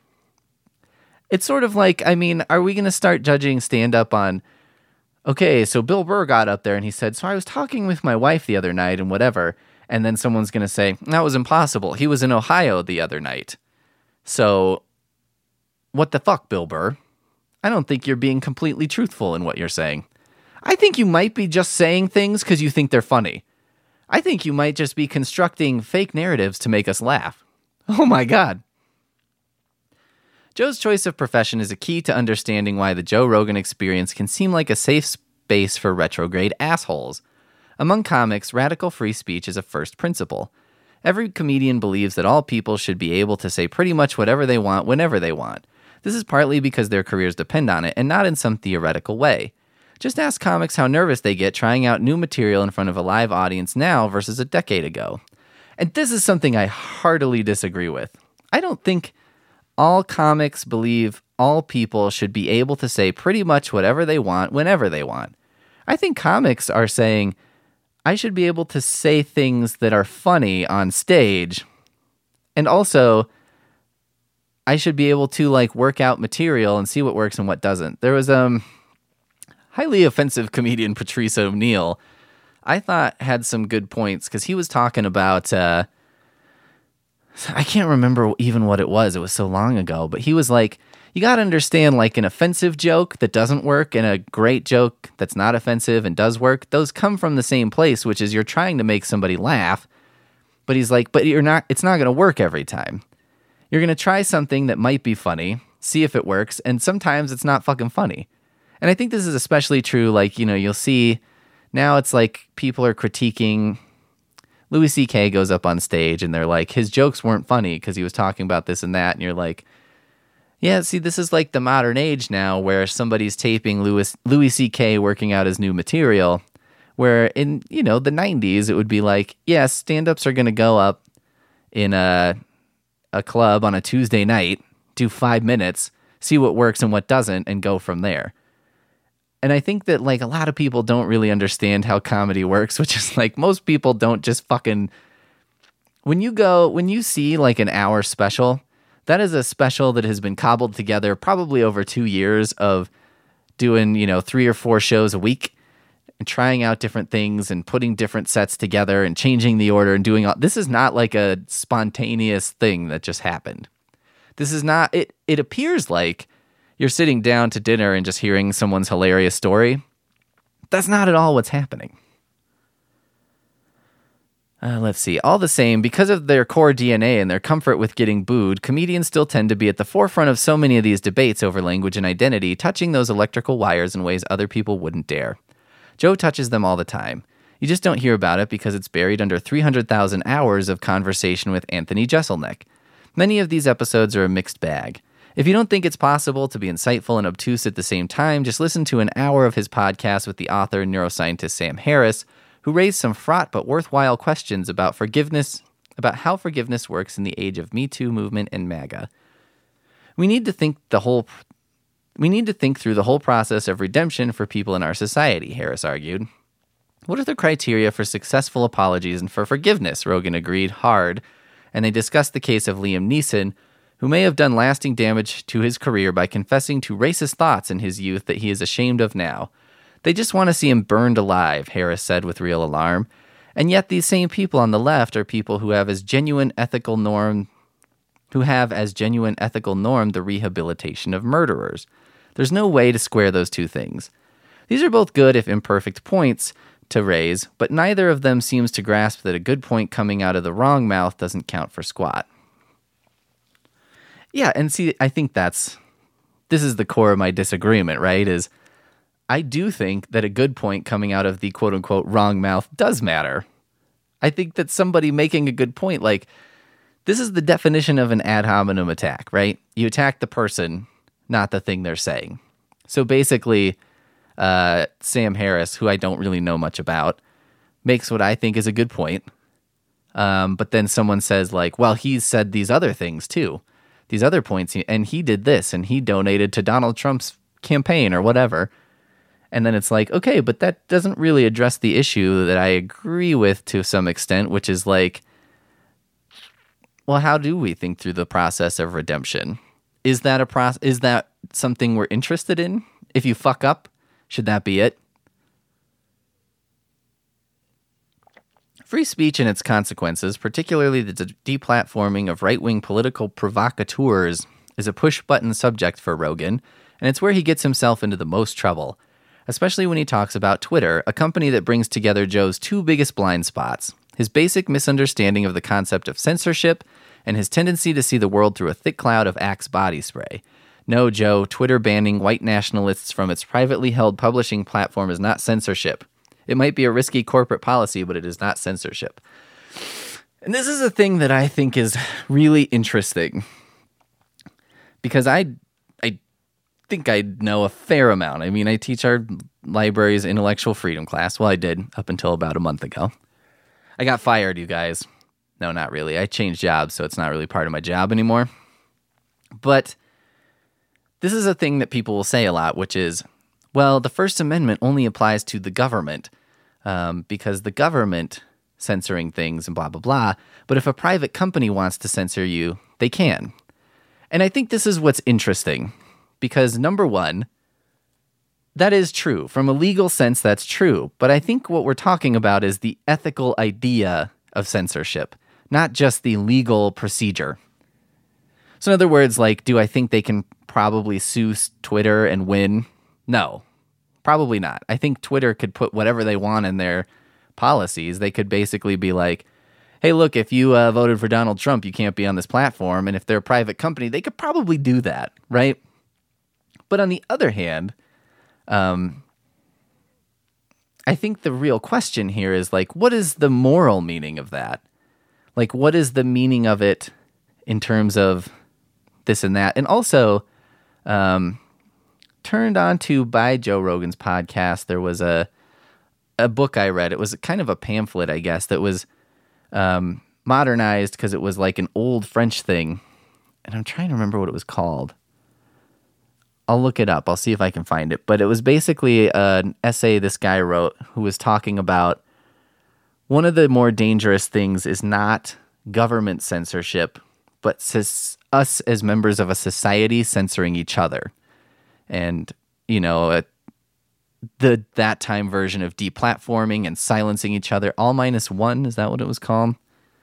It's sort of like, I mean, are we going to start judging stand-up on, okay, so Bill Burr got up there and he said, so I was talking with my wife the other night and whatever, and then someone's going to say, that was impossible. He was in Ohio the other night. So, what the fuck, Bill Burr? I don't think you're being completely truthful in what you're saying. I think you might be just saying things because you think they're funny. I think you might just be constructing fake narratives to make us laugh. Oh my God. Joe's choice of profession is a key to understanding why the Joe Rogan Experience can seem like a safe space for retrograde assholes. Among comics, radical free speech is a first principle. Every comedian believes that all people should be able to say pretty much whatever they want whenever they want. This is partly because their careers depend on it and not in some theoretical way. Just ask comics how nervous they get trying out new material in front of a live audience now versus a decade ago. And this is something I heartily disagree with. I don't think all comics believe all people should be able to say pretty much whatever they want whenever they want. I think comics are saying, I should be able to say things that are funny on stage, and also I should be able to like work out material and see what works and what doesn't. There was um highly offensive comedian Patrice O'Neal, I thought had some good points because he was talking about uh, I can't remember even what it was. It was so long ago, but he was like, you got to understand, like, an offensive joke that doesn't work and a great joke that's not offensive and does work, those come from the same place, which is you're trying to make somebody laugh. But he's like, but you're not, it's not going to work every time. You're going to try something that might be funny, see if it works, and sometimes it's not fucking funny. And I think this is especially true, like, you know, you'll see now it's like people are critiquing. Louis C K goes up on stage and they're like, his jokes weren't funny because he was talking about this and that. And you're like, yeah, see, this is like the modern age now where somebody's taping Louis Louis C K working out his new material, where in, you know, the nineties, it would be like, yeah, stand-ups are going to go up in a, a club on a Tuesday night, do five minutes, see what works and what doesn't, and go from there. And I think that, like, a lot of people don't really understand how comedy works, which is like most people don't just fucking, when you go, when you see like an hour special, that is a special that has been cobbled together probably over two years of doing, you know, three or four shows a week and trying out different things and putting different sets together and changing the order and doing all. This is not like a spontaneous thing that just happened. This is not, it, it appears like you're sitting down to dinner and just hearing someone's hilarious story. That's not at all what's happening. Uh, let's see. All the same, because of their core D N A and their comfort with getting booed, comedians still tend to be at the forefront of so many of these debates over language and identity, touching those electrical wires in ways other people wouldn't dare. Joe touches them all the time. You just don't hear about it because it's buried under three hundred thousand hours of conversation with Anthony Jeselnik. Many of these episodes are a mixed bag. If you don't think it's possible to be insightful and obtuse at the same time, just listen to an hour of his podcast with the author and neuroscientist Sam Harris, who raised some fraught but worthwhile questions about forgiveness, about how forgiveness works in the age of Me Too movement and MAGA. We need to think the whole, we need to think through the whole process of redemption for people in our society, Harris argued. What are the criteria for successful apologies and for forgiveness? Rogan agreed hard, and they discussed the case of Liam Neeson, who may have done lasting damage to his career by confessing to racist thoughts in his youth that he is ashamed of now. They just want to see him burned alive, Harris said with real alarm. And yet these same people on the left are people who have as genuine ethical norm, who have as genuine ethical norm the rehabilitation of murderers. There's no way to square those two things. These are both good, if imperfect, points to raise, but neither of them seems to grasp that a good point coming out of the wrong mouth doesn't count for squat. Yeah, and see, I think that's, this is the core of my disagreement, right, is I do think that a good point coming out of the quote-unquote wrong mouth does matter. I think that somebody making a good point, like, this is the definition of an ad hominem attack, right? You attack the person, not the thing they're saying. So basically, uh, Sam Harris, who I don't really know much about, makes what I think is a good point. Um, but then someone says like, well, he's said these other things too, these other points, and he did this, and he donated to Donald Trump's campaign or whatever. And then it's like, okay, but that doesn't really address the issue that I agree with to some extent, which is like, well, how do we think through the process of redemption? Is that a process? Is that something we're interested in? If you fuck up, should that be it? Free speech and its consequences, particularly the de- deplatforming of right-wing political provocateurs, is a push-button subject for Rogan, and it's where he gets himself into the most trouble, especially when he talks about Twitter, a company that brings together Joe's two biggest blind spots: his basic misunderstanding of the concept of censorship and his tendency to see the world through a thick cloud of Axe body spray. No, Joe, Twitter banning white nationalists from its privately held publishing platform is not censorship. It might be a risky corporate policy, but it is not censorship. And this is a thing that I think is really interesting, because I I think I know a fair amount. I mean, I teach our library's intellectual freedom class. Well, I did up until about a month ago. I got fired, you guys. No, not really. I changed jobs, so it's not really part of my job anymore. But this is a thing that people will say a lot, which is, well, the First Amendment only applies to the government um, because the government censoring things and blah, blah, blah. But if a private company wants to censor you, they can. And I think this is what's interesting because, number one, that is true. From a legal sense, that's true. But I think what we're talking about is the ethical idea of censorship, not just the legal procedure. So in other words, like, do I think they can probably sue Twitter and win? No, probably not. I think Twitter could put whatever they want in their policies. They could basically be like, hey, look, if you uh, voted for Donald Trump, you can't be on this platform. And if they're a private company, they could probably do that, right? But on the other hand, um, I think the real question here is like, what is the moral meaning of that? Like, what is the meaning of it in terms of this and that? And also, um, turned on to by Joe Rogan's podcast, there was a a book I read. It was kind of a pamphlet, I guess, that was um, modernized because it was like an old French thing. And I'm trying to remember what it was called. I'll look it up. I'll see if I can find it. But it was basically an essay this guy wrote who was talking about one of the more dangerous things is not government censorship, but cis- us as members of a society censoring each other. And, you know, uh, the that time version of deplatforming and silencing each other, all minus one, is that what it was called?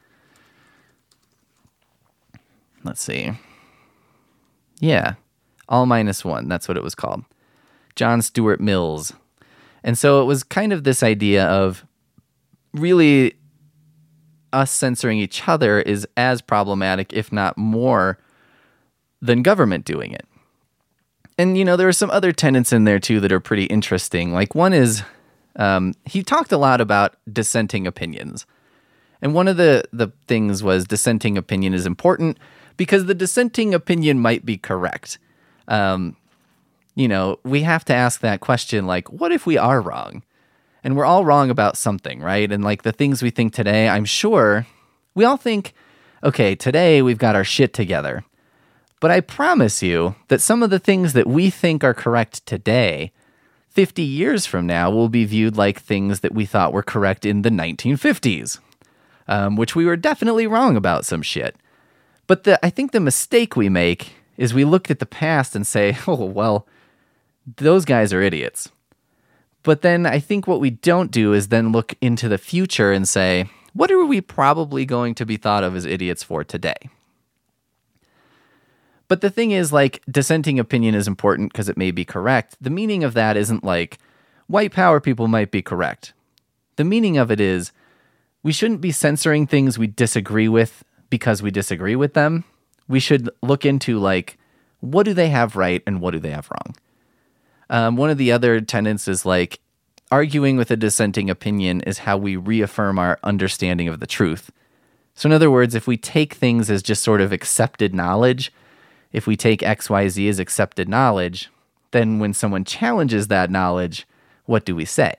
Let's see. Yeah, all minus one, that's what it was called. John Stuart Mills. And so it was kind of this idea of really us censoring each other is as problematic, if not more, than government doing it. And, you know, there are some other tenets in there, too, that are pretty interesting. Like, one is, um, he talked a lot about dissenting opinions. And one of the, the things was dissenting opinion is important because the dissenting opinion might be correct. Um, you know, we have to ask that question, like, what if we are wrong? And we're all wrong about something, right? And, like, the things we think today, I'm sure we all think, okay, today we've got our shit together. But I promise you that some of the things that we think are correct today, fifty years from now, will be viewed like things that we thought were correct in the nineteen fifties, um, which we were definitely wrong about some shit. But the, I think the mistake we make is we look at the past and say, oh, well, those guys are idiots. But then I think what we don't do is then look into the future and say, what are we probably going to be thought of as idiots for today? But the thing is, like, dissenting opinion is important because it may be correct. The meaning of that isn't like, white power people might be correct. The meaning of it is, we shouldn't be censoring things we disagree with because we disagree with them. We should look into, like, what do they have right and what do they have wrong? Um, one of the other tenets is, like, arguing with a dissenting opinion is how we reaffirm our understanding of the truth. So in other words, if we take things as just sort of accepted knowledge, if we take X Y Z as accepted knowledge, then when someone challenges that knowledge, what do we say?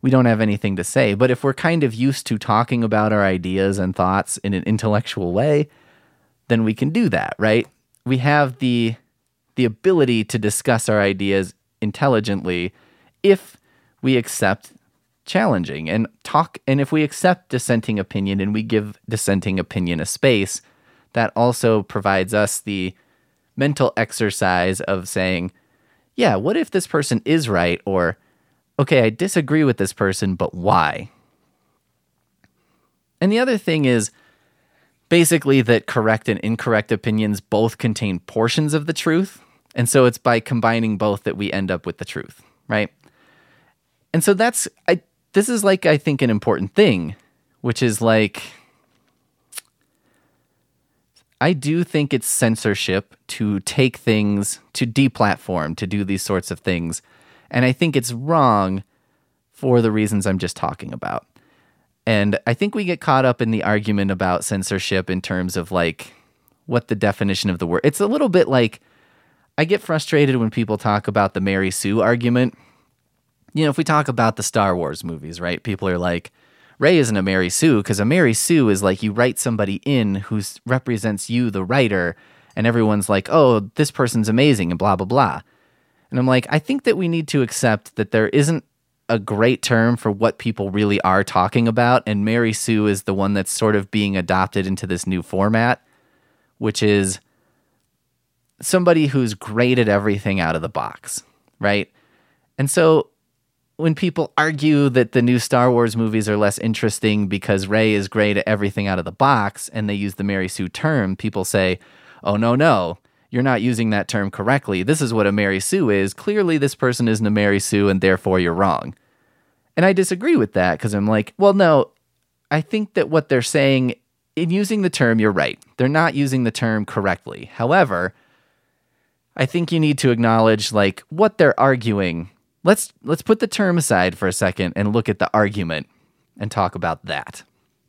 we don't have anything to say. But if we're kind of used to talking about our ideas and thoughts in an intellectual way, then we can do that, right? We have the the ability to discuss our ideas intelligently if we accept challenging and talk, and if we accept dissenting opinion and we give dissenting opinion a space, that also provides us the mental exercise of saying, yeah, what if this person is right? Or, okay, I disagree with this person, but why? And the other thing is basically that correct and incorrect opinions both contain portions of the truth. And so it's by combining both that we end up with the truth, right? And so that's, I, this is like, I think, an important thing, which is like, I do think it's censorship to take things, to deplatform, to do these sorts of things. And I think it's wrong for the reasons I'm just talking about. And I think we get caught up in the argument about censorship in terms of like what the definition of the word. It's a little bit like, I get frustrated when people talk about the Mary Sue argument. You know, if we talk about the Star Wars movies, right? People are like, Rey isn't a Mary Sue, because a Mary Sue is like you write somebody in who represents you, the writer, and everyone's like, oh, this person's amazing, and blah, blah, blah. And I'm like, I think that we need to accept that there isn't a great term for what people really are talking about, and Mary Sue is the one that's sort of being adopted into this new format, which is somebody who's great at everything out of the box, right? And so when people argue that the new Star Wars movies are less interesting because Rey is great at everything out of the box, and they use the Mary Sue term, people say, oh, no, no, you're not using that term correctly. This is what a Mary Sue is. Clearly, this person isn't a Mary Sue, and therefore you're wrong. And I disagree with that because I'm like, well, no, I think that what they're saying in using the term, you're right. They're not using the term correctly. However, I think you need to acknowledge like what they're arguing. Let's let's put the term aside for a second and look at the argument and talk about that.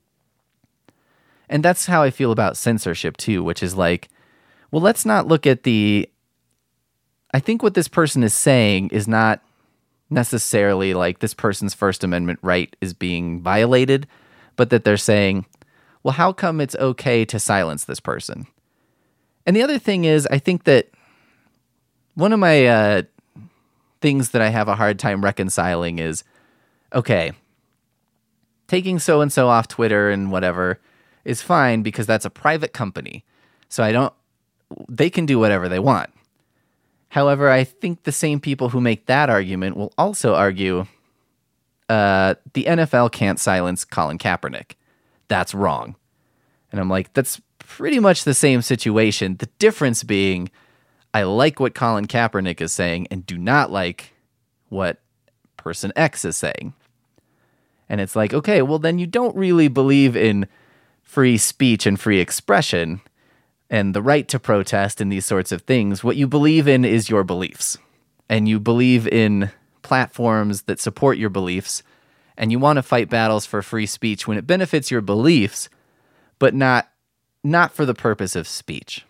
And that's how I feel about censorship too, which is like, well, let's not look at the, I think what this person is saying is not necessarily like this person's First Amendment right is being violated, but that they're saying, well, how come it's okay to silence this person? And the other thing is, I think that one of my uh, things that I have a hard time reconciling is, okay, taking so-and-so off Twitter and whatever is fine because that's a private company. So I don't, they can do whatever they want. However, I think the same people who make that argument will also argue uh, the N F L can't silence Colin Kaepernick. That's wrong. And I'm like, that's pretty much the same situation. The difference being, I like what Colin Kaepernick is saying and do not like what person X is saying. And it's like, okay, well, then you don't really believe in free speech and free expression and the right to protest and these sorts of things. What you believe in is your beliefs. And you believe in platforms that support your beliefs. And you want to fight battles for free speech when it benefits your beliefs, but not not for the purpose of speech.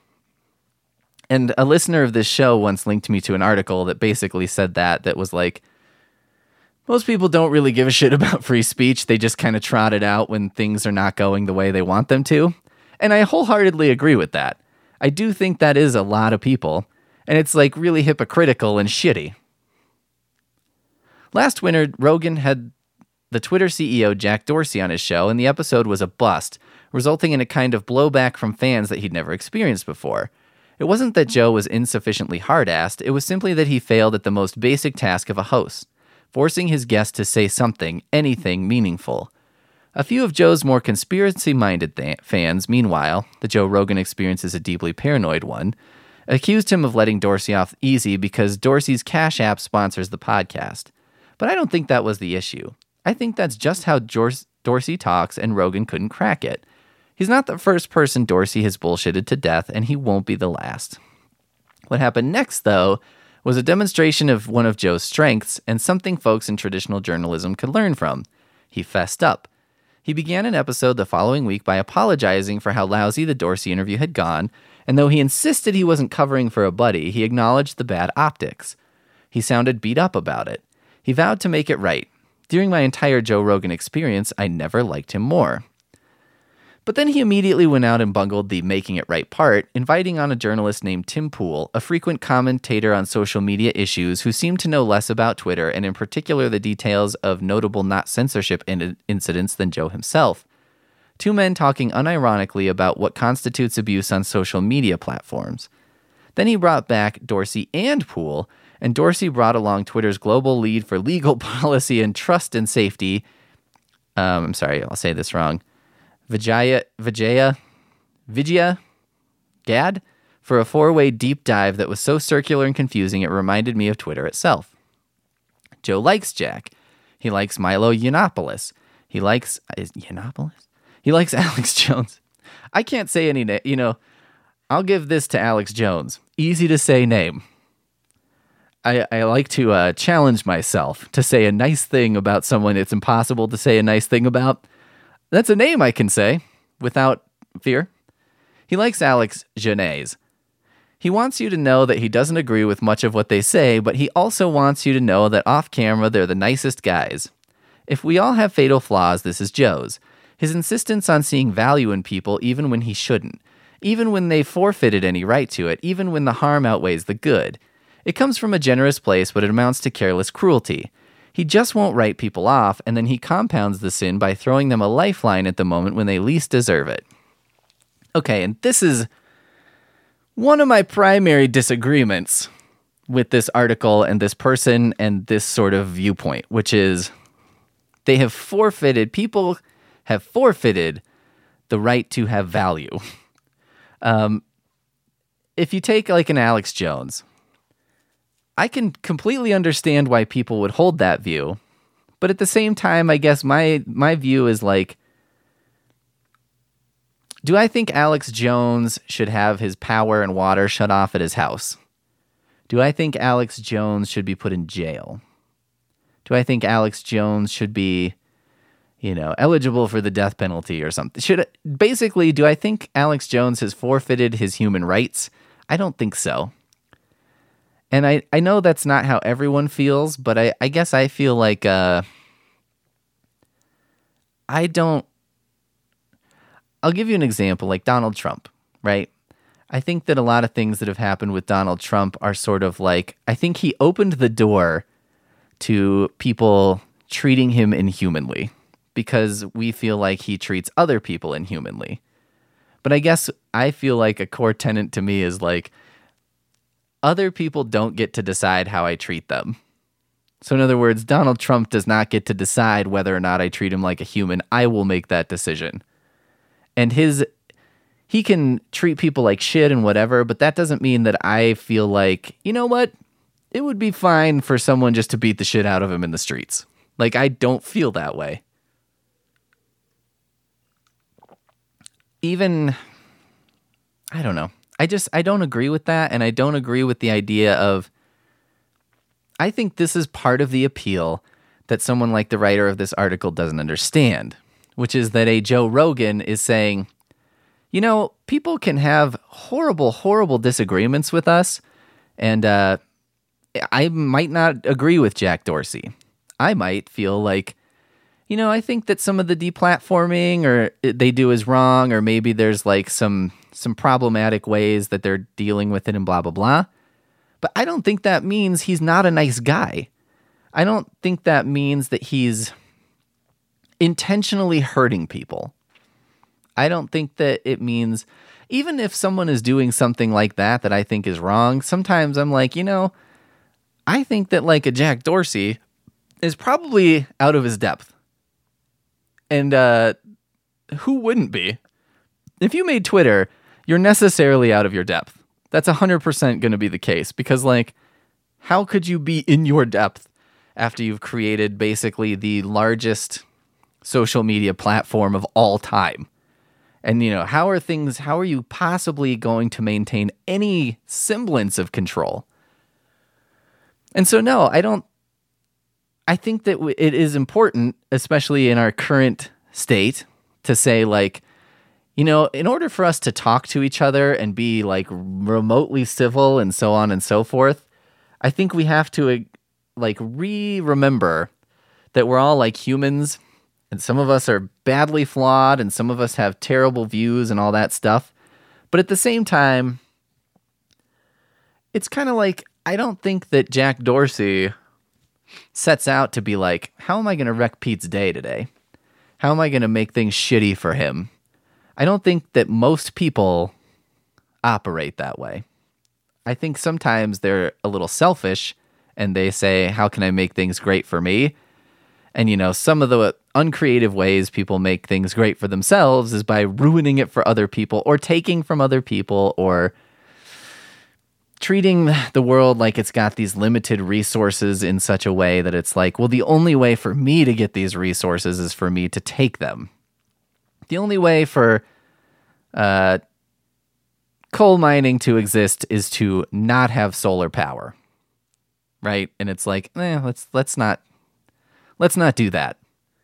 And a listener of this show once linked me to an article that basically said that, that was like, most people don't really give a shit about free speech. They just kind of trot it out when things are not going the way they want them to. And I wholeheartedly agree with that. I do think that is a lot of people, and it's like really hypocritical and shitty. Last winter, Rogan had the Twitter C E O Jack Dorsey on his show, and the episode was a bust, resulting in a kind of blowback from fans that he'd never experienced before. It wasn't that Joe was insufficiently hard-assed, it was simply that he failed at the most basic task of a host, forcing his guest to say something, anything meaningful. A few of Joe's more conspiracy-minded th- fans, meanwhile, the Joe Rogan experience is a deeply paranoid one, accused him of letting Dorsey off easy because Dorsey's Cash App sponsors the podcast. But I don't think that was the issue. I think that's just how Jor- Dorsey talks, and Rogan couldn't crack it. He's not the first person Dorsey has bullshitted to death, and he won't be the last. What happened next, though, was a demonstration of one of Joe's strengths and something folks in traditional journalism could learn from. He fessed up. He began an episode the following week by apologizing for how lousy the Dorsey interview had gone, and though he insisted he wasn't covering for a buddy, he acknowledged the bad optics. He sounded beat up about it. He vowed to make it right. During my entire Joe Rogan experience, I never liked him more. But then he immediately went out and bungled the making it right part, inviting on a journalist named Tim Pool, a frequent commentator on social media issues who seemed to know less about Twitter and in particular the details of notable not censorship in- incidents than Joe himself. Two men talking unironically about what constitutes abuse on social media platforms. Then he brought back Dorsey and Pool, and Dorsey brought along Twitter's global lead for legal policy and trust and safety. Um, I'm sorry, I'll say this wrong. Vijaya, Vijaya, Vijaya Gad, for a four-way deep dive that was so circular and confusing it reminded me of Twitter itself. Joe likes Jack. He likes Milo Yiannopoulos. He likes... Is Yiannopoulos? He likes Alex Jones. I can't say any name. You know, I'll give this to Alex Jones. Easy to say name. I, I like to uh, challenge myself to say a nice thing about someone it's impossible to say a nice thing about. That's a name I can say without fear. He likes Alex Jones. He wants you to know that he doesn't agree with much of what they say, but he also wants you to know that off camera they're the nicest guys. If we all have fatal flaws, this is Joe's. His insistence on seeing value in people even when he shouldn't, even when they forfeited any right to it, even when the harm outweighs the good. It comes from a generous place, but it amounts to careless cruelty. He just won't write people off, and then he compounds the sin by throwing them a lifeline at the moment when they least deserve it. Okay, and this is one of my primary disagreements with this article and this person and this sort of viewpoint, which is they have forfeited, people have forfeited the right to have value. Um, if you take like an Alex Jones, I can completely understand why people would hold that view, but at the same time, I guess my my view is like, do I think Alex Jones should have his power and water shut off at his house? Do I think Alex Jones should be put in jail? Do I think Alex Jones should be, you know, eligible for the death penalty or something? Should basically, do I think Alex Jones has forfeited his human rights? I don't think so. And I, I know that's not how everyone feels, but I, I guess I feel like uh, I don't... I'll give you an example, like Donald Trump, right? I think that a lot of things that have happened with Donald Trump are sort of like, I think he opened the door to people treating him inhumanly because we feel like he treats other people inhumanly. But I guess I feel like a core tenet to me is like, other people don't get to decide how I treat them. So in other words, Donald Trump does not get to decide whether or not I treat him like a human. I will make that decision. And his, he can treat people like shit and whatever, but that doesn't mean that I feel like, you know what? It would be fine for someone just to beat the shit out of him in the streets. Like, I don't feel that way. Even, I don't know. I just, I don't agree with that, and I don't agree with the idea of, I think this is part of the appeal that someone like the writer of this article doesn't understand, which is that a Joe Rogan is saying, you know, people can have horrible, horrible disagreements with us, and uh, I might not agree with Jack Dorsey. I might feel like, you know, I think that some of the deplatforming or they do is wrong, or maybe there's like some some problematic ways that they're dealing with it and blah, blah, blah. But I don't think that means he's not a nice guy. I don't think that means that he's intentionally hurting people. I don't think that it means, even if someone is doing something like that that I think is wrong, sometimes I'm like, you know, I think that like a Jack Dorsey is probably out of his depth. And uh, who wouldn't be? If you made Twitter, you're necessarily out of your depth. That's one hundred percent going to be the case, because like, how could you be in your depth after you've created basically the largest social media platform of all time? And, you know, how are things, how are you possibly going to maintain any semblance of control? And so, no, I don't, I think that it is important, especially in our current state, to say like, you know, in order for us to talk to each other and be like remotely civil and so on and so forth, I think we have to like re-remember that we're all like humans, and some of us are badly flawed, and some of us have terrible views and all that stuff. But at the same time, it's kind of like, I don't think that Jack Dorsey sets out to be like, how am I going to wreck Pete's day today? How am I going to make things shitty for him? I don't think that most people operate that way. I think sometimes they're a little selfish and they say, how can I make things great for me? And, you know, some of the uncreative ways people make things great for themselves is by ruining it for other people or taking from other people or treating the world like it's got these limited resources in such a way that it's like, well, the only way for me to get these resources is for me to take them. The only way for uh, coal mining to exist is to not have solar power, right? And it's like, eh, let's let's not let's not do that.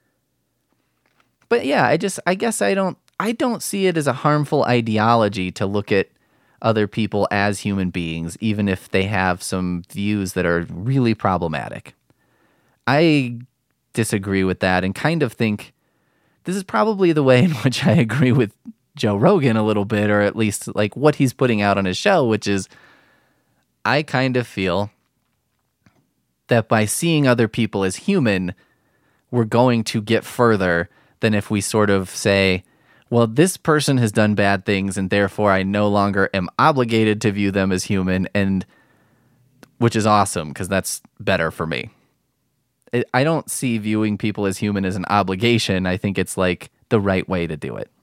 But yeah, I just I guess I don't I don't see it as a harmful ideology to look at other people as human beings, even if they have some views that are really problematic. I disagree with that and kind of think this is probably the way in which I agree with Joe Rogan a little bit, or at least like what he's putting out on his show, which is I kind of feel that by seeing other people as human, we're going to get further than if we sort of say, well, this person has done bad things and therefore I no longer am obligated to view them as human, and which is awesome because that's better for me. I don't see viewing people as human as an obligation. I think it's like the right way to do it.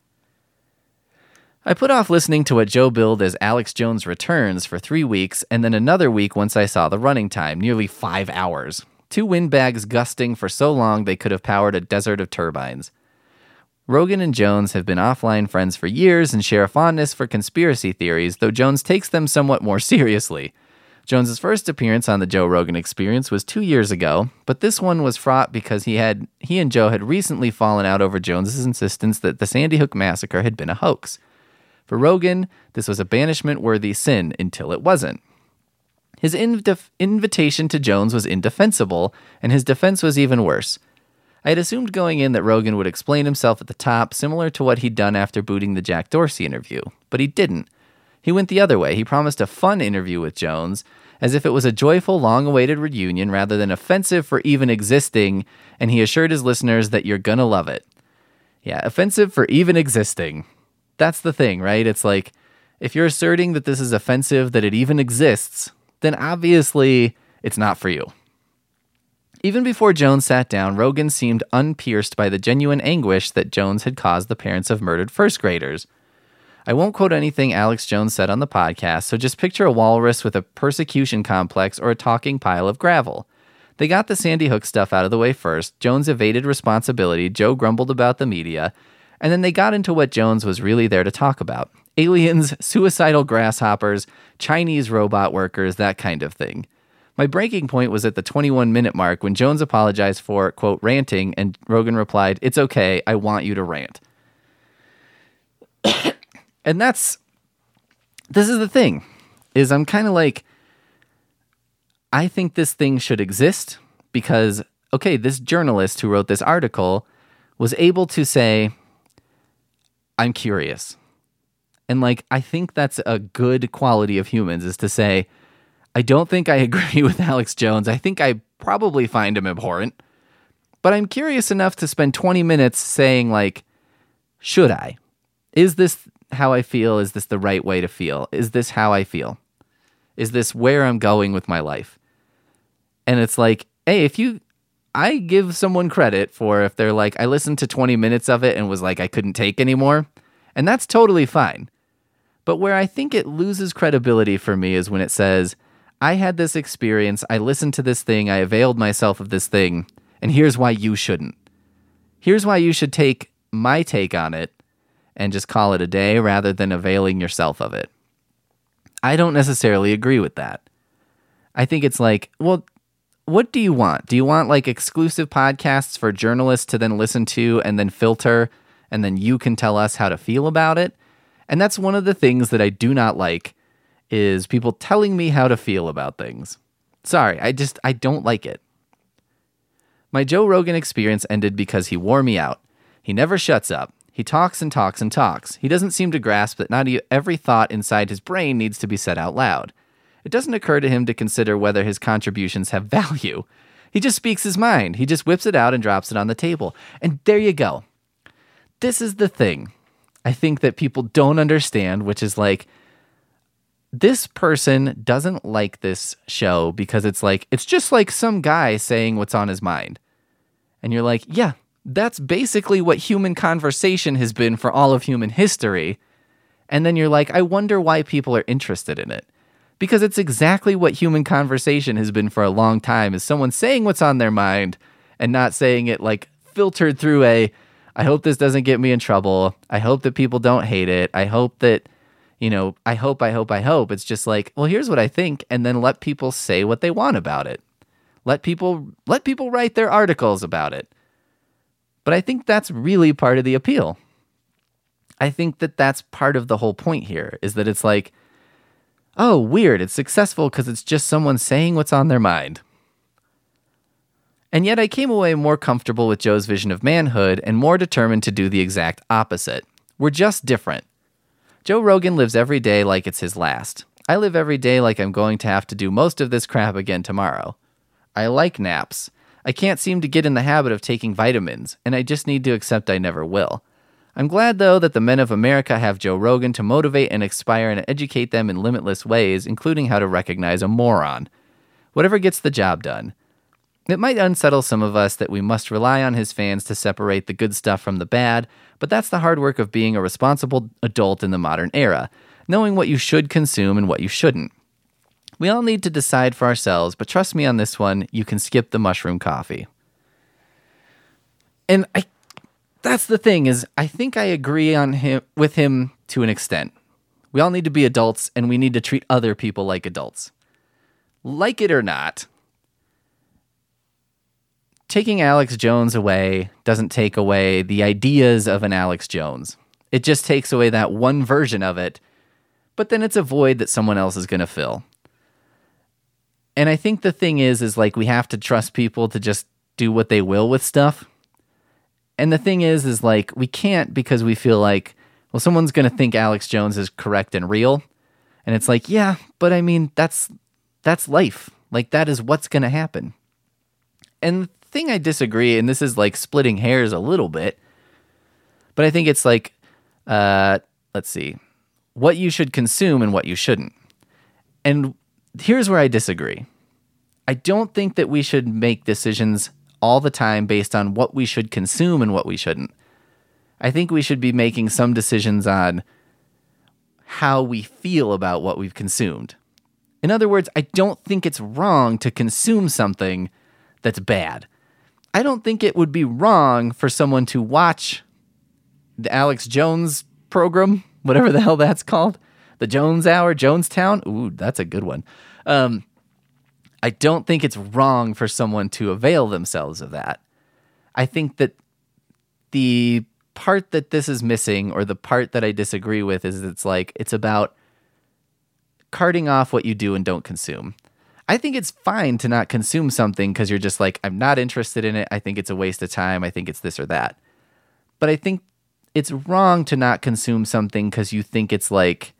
I put off listening to what Joe billed as Alex Jones Returns for three weeks and then another week once I saw the running time, nearly five hours. Two windbags gusting for so long they could have powered a desert of turbines. Rogan and Jones have been offline friends for years and share a fondness for conspiracy theories, though Jones takes them somewhat more seriously. Jones's first appearance on the Joe Rogan Experience was two years ago, but this one was fraught because he had he and Joe had recently fallen out over Jones's insistence that the Sandy Hook massacre had been a hoax. For Rogan, this was a banishment-worthy sin until it wasn't. His inv- invitation to Jones was indefensible, and his defense was even worse. I had assumed going in that Rogan would explain himself at the top, similar to what he'd done after booting the Jack Dorsey interview, but he didn't. He went the other way. He promised a fun interview with Jones, as if it was a joyful, long-awaited reunion rather than offensive for even existing, and he assured his listeners that you're gonna love it. Yeah, offensive for even existing. That's the thing, right? It's like, if you're asserting that this is offensive, that it even exists, then obviously it's not for you. Even before Jones sat down, Rogan seemed unpierced by the genuine anguish that Jones had caused the parents of murdered first graders. I won't quote anything Alex Jones said on the podcast, so just picture a walrus with a persecution complex or a talking pile of gravel. They got the Sandy Hook stuff out of the way first, Jones evaded responsibility, Joe grumbled about the media, and then they got into what Jones was really there to talk about. Aliens, suicidal grasshoppers, Chinese robot workers, that kind of thing. My breaking point was at the twenty-one minute mark when Jones apologized for, quote, ranting, and Rogan replied, "It's okay, I want you to rant." And that's, this is the thing, is I'm kind of like, I think this thing should exist because, okay, this journalist who wrote this article was able to say, I'm curious. And like, I think that's a good quality of humans, is to say, I don't think I agree with Alex Jones. I think I probably find him abhorrent, but I'm curious enough to spend twenty minutes saying like, should I? Is this how I feel? Is this the right way to feel? Is this how I feel? Is this where I'm going with my life? And it's like, hey, if you, I give someone credit for if they're like, I listened to twenty minutes of it and was like, I couldn't take anymore. And that's totally fine. But where I think it loses credibility for me is when it says, I had this experience, I listened to this thing, I availed myself of this thing, and here's why you shouldn't. Here's why you should take my take on it and just call it a day rather than availing yourself of it. I don't necessarily agree with that. I think it's like, well, what do you want? Do you want like exclusive podcasts for journalists to then listen to and then filter, and then you can tell us how to feel about it? And that's one of the things that I do not like, is people telling me how to feel about things. Sorry, I just, I don't like it. My Joe Rogan experience ended because he wore me out. He never shuts up. He talks and talks and talks. He doesn't seem to grasp that not every thought inside his brain needs to be said out loud. It doesn't occur to him to consider whether his contributions have value. He just speaks his mind. He just whips it out and drops it on the table. And there you go. This is the thing I think that people don't understand, which is like, this person doesn't like this show because it's like, it's just like some guy saying what's on his mind. And you're like, yeah, that's basically what human conversation has been for all of human history. And then you're like, I wonder why people are interested in it. Because it's exactly what human conversation has been for a long time, is someone saying what's on their mind and not saying it like filtered through a, I hope this doesn't get me in trouble. I hope that people don't hate it. I hope that, you know, I hope, I hope, I hope. It's just like, well, here's what I think, and then let people say what they want about it. Let people let people write their articles about it. But I think that's really part of the appeal. I think that that's part of the whole point here, is that it's like, oh, weird, it's successful because it's just someone saying what's on their mind. And yet I came away more comfortable with Joe's vision of manhood and more determined to do the exact opposite. We're just different. Joe Rogan lives every day like it's his last. I live every day like I'm going to have to do most of this crap again tomorrow. I like naps. I can't seem to get in the habit of taking vitamins, and I just need to accept I never will. I'm glad, though, that the men of America have Joe Rogan to motivate and inspire and educate them in limitless ways, including how to recognize a moron. Whatever gets the job done. It might unsettle some of us that we must rely on his fans to separate the good stuff from the bad, but that's the hard work of being a responsible adult in the modern era, knowing what you should consume and what you shouldn't. We all need to decide for ourselves, but trust me on this one, you can skip the mushroom coffee. And I, that's the thing, is I think I agree on him with him to an extent. We all need to be adults, and we need to treat other people like adults. Like it or not, taking Alex Jones away doesn't take away the ideas of an Alex Jones. It just takes away that one version of it, but then it's a void that someone else is going to fill. And I think the thing is, is like we have to trust people to just do what they will with stuff. And the thing is, is like we can't, because we feel like, well, someone's going to think Alex Jones is correct and real. And it's like, yeah, but I mean, that's that's life. Like that is what's going to happen. And the thing I disagree, and this is like splitting hairs a little bit, but I think it's like, uh, let's see, what you should consume and what you shouldn't. And here's where I disagree. I don't think that we should make decisions all the time based on what we should consume and what we shouldn't. I think we should be making some decisions on how we feel about what we've consumed. In other words, I don't think it's wrong to consume something that's bad. I don't think it would be wrong for someone to watch the Alex Jones program, whatever the hell that's called. The Jones Hour, Jonestown. Ooh, that's a good one. Um, I don't think it's wrong for someone to avail themselves of that. I think that the part that this is missing, or the part that I disagree with, is it's like, it's about carting off what you do and don't consume. I think it's fine to not consume something because you're just like, I'm not interested in it. I think it's a waste of time. I think it's this or that. But I think it's wrong to not consume something because you think it's like,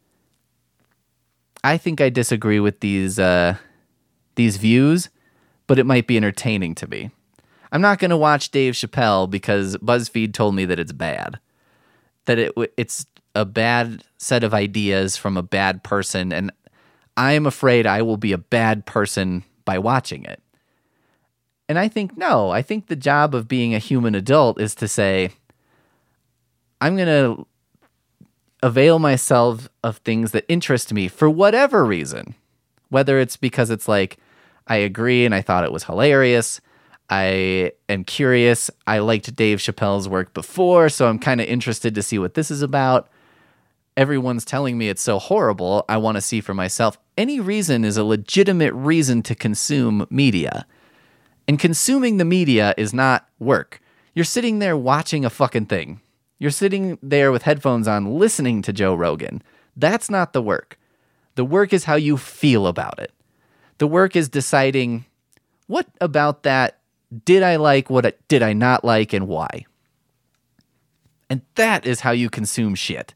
I think I disagree with these uh, these views, but it might be entertaining to me. I'm not going to watch Dave Chappelle because BuzzFeed told me that it's bad, that it it's a bad set of ideas from a bad person, and I'm afraid I will be a bad person by watching it. And I think, no, I think the job of being a human adult is to say, I'm going to avail myself of things that interest me for whatever reason. Whether it's because it's like, I agree and I thought it was hilarious. I am curious. I liked Dave Chappelle's work before, so I'm kind of interested to see what this is about. Everyone's telling me it's so horrible. I want to see for myself. Any reason is a legitimate reason to consume media. And consuming the media is not work. You're sitting there watching a fucking thing. You're sitting there with headphones on listening to Joe Rogan. That's not the work. The work is how you feel about it. The work is deciding, what about that did I like, what I, did I not like, and why? And that is how you consume shit.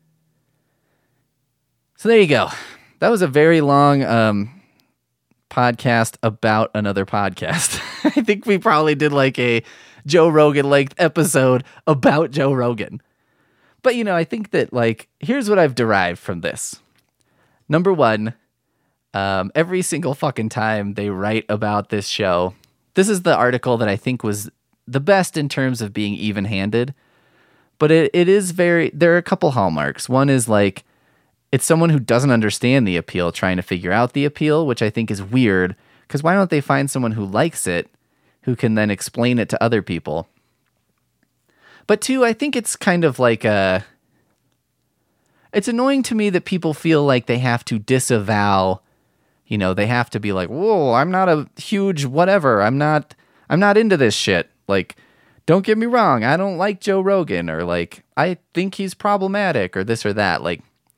So there you go. That was a very long um, podcast about another podcast. I think we probably did like a Joe Rogan length episode about Joe Rogan. But, you know, I think that, like, here's what I've derived from this. Number one, um, every single fucking time they write about this show, this is the article that I think was the best in terms of being even-handed. But it, it is very, there are a couple hallmarks. One is, like, it's someone who doesn't understand the appeal trying to figure out the appeal, which I think is weird, because why don't they find someone who likes it, who can then explain it to other people? But two, I think it's kind of like a, it's annoying to me that people feel like they have to disavow, you know, they have to be like, whoa, I'm not a huge whatever. I'm not, I'm not into this shit. Like, don't get me wrong. I don't like Joe Rogan, or like, I think he's problematic, or this or that. Like,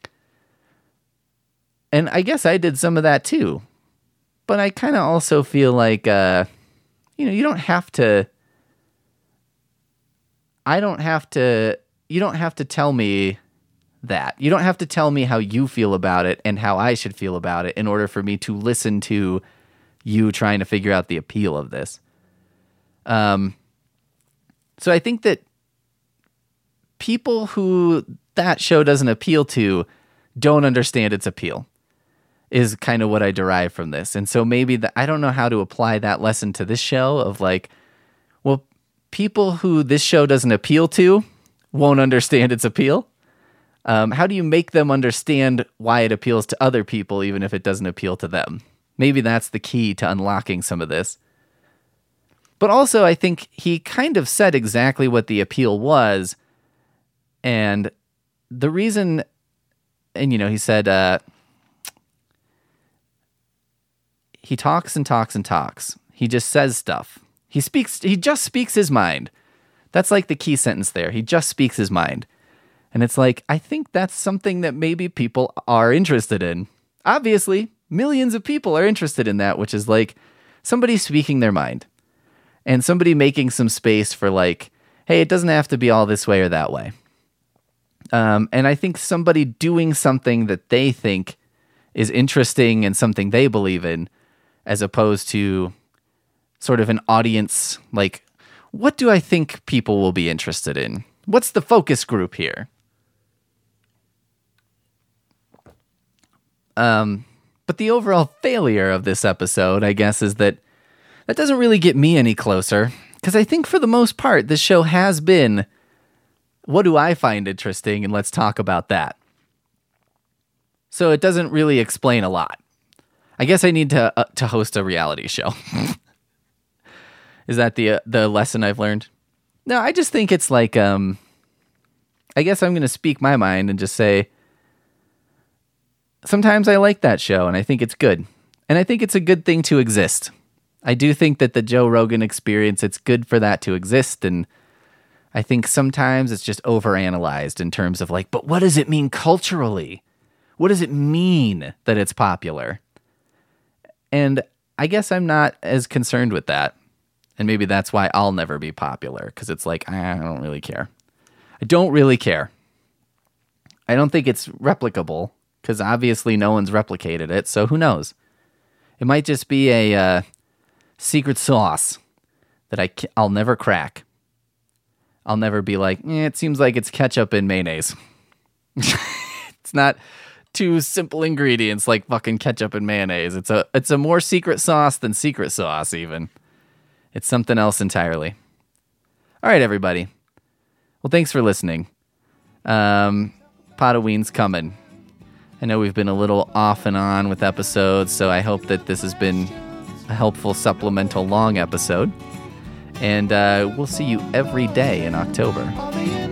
and I guess I did some of that too. But I kind of also feel like, uh, you know, you don't have to, I don't have to, you don't have to tell me that. You don't have to tell me how you feel about it and how I should feel about it in order for me to listen to you trying to figure out the appeal of this. Um, so I think that people who that show doesn't appeal to don't understand its appeal, is kind of what I derive from this. And so maybe the, I don't know how to apply that lesson to this show of like, well, people who this show doesn't appeal to won't understand its appeal. Um, how do you make them understand why it appeals to other people, even if it doesn't appeal to them? Maybe that's the key to unlocking some of this. But also, I think he kind of said exactly what the appeal was. And the reason, and you know, he said, uh, he talks and talks and talks. He just says stuff. He speaks, he just speaks his mind. That's like the key sentence there. He just speaks his mind. And it's like, I think that's something that maybe people are interested in. Obviously, millions of people are interested in that, which is like somebody speaking their mind and somebody making some space for like, hey, it doesn't have to be all this way or that way. Um, and I think somebody doing something that they think is interesting and something they believe in, as opposed to sort of an audience, like, what do I think people will be interested in? What's the focus group here? Um, but the overall failure of this episode, I guess, is that that doesn't really get me any closer. Because I think for the most part, this show has been, what do I find interesting? And let's talk about that. So it doesn't really explain a lot. I guess I need to uh, to host a reality show. Is that the uh, the lesson I've learned? No, I just think it's like, um, I guess I'm going to speak my mind and just say, sometimes I like that show and I think it's good. And I think it's a good thing to exist. I do think that the Joe Rogan Experience, it's good for that to exist. And I think sometimes it's just overanalyzed in terms of like, but what does it mean culturally? What does it mean that it's popular? And I guess I'm not as concerned with that. And maybe that's why I'll never be popular, because it's like, I don't really care. I don't really care. I don't think it's replicable, because obviously no one's replicated it, so who knows? It might just be a uh, secret sauce that I ca- I'll never crack. I'll never be like, eh, it seems like it's ketchup and mayonnaise. It's not two simple ingredients like fucking ketchup and mayonnaise. It's a it's a more secret sauce than secret sauce, even. It's something else entirely. All right, everybody. Well, thanks for listening. Um, Potaween's coming. I know we've been a little off and on with episodes, so I hope that this has been a helpful supplemental long episode. And uh, we'll see you every day in October.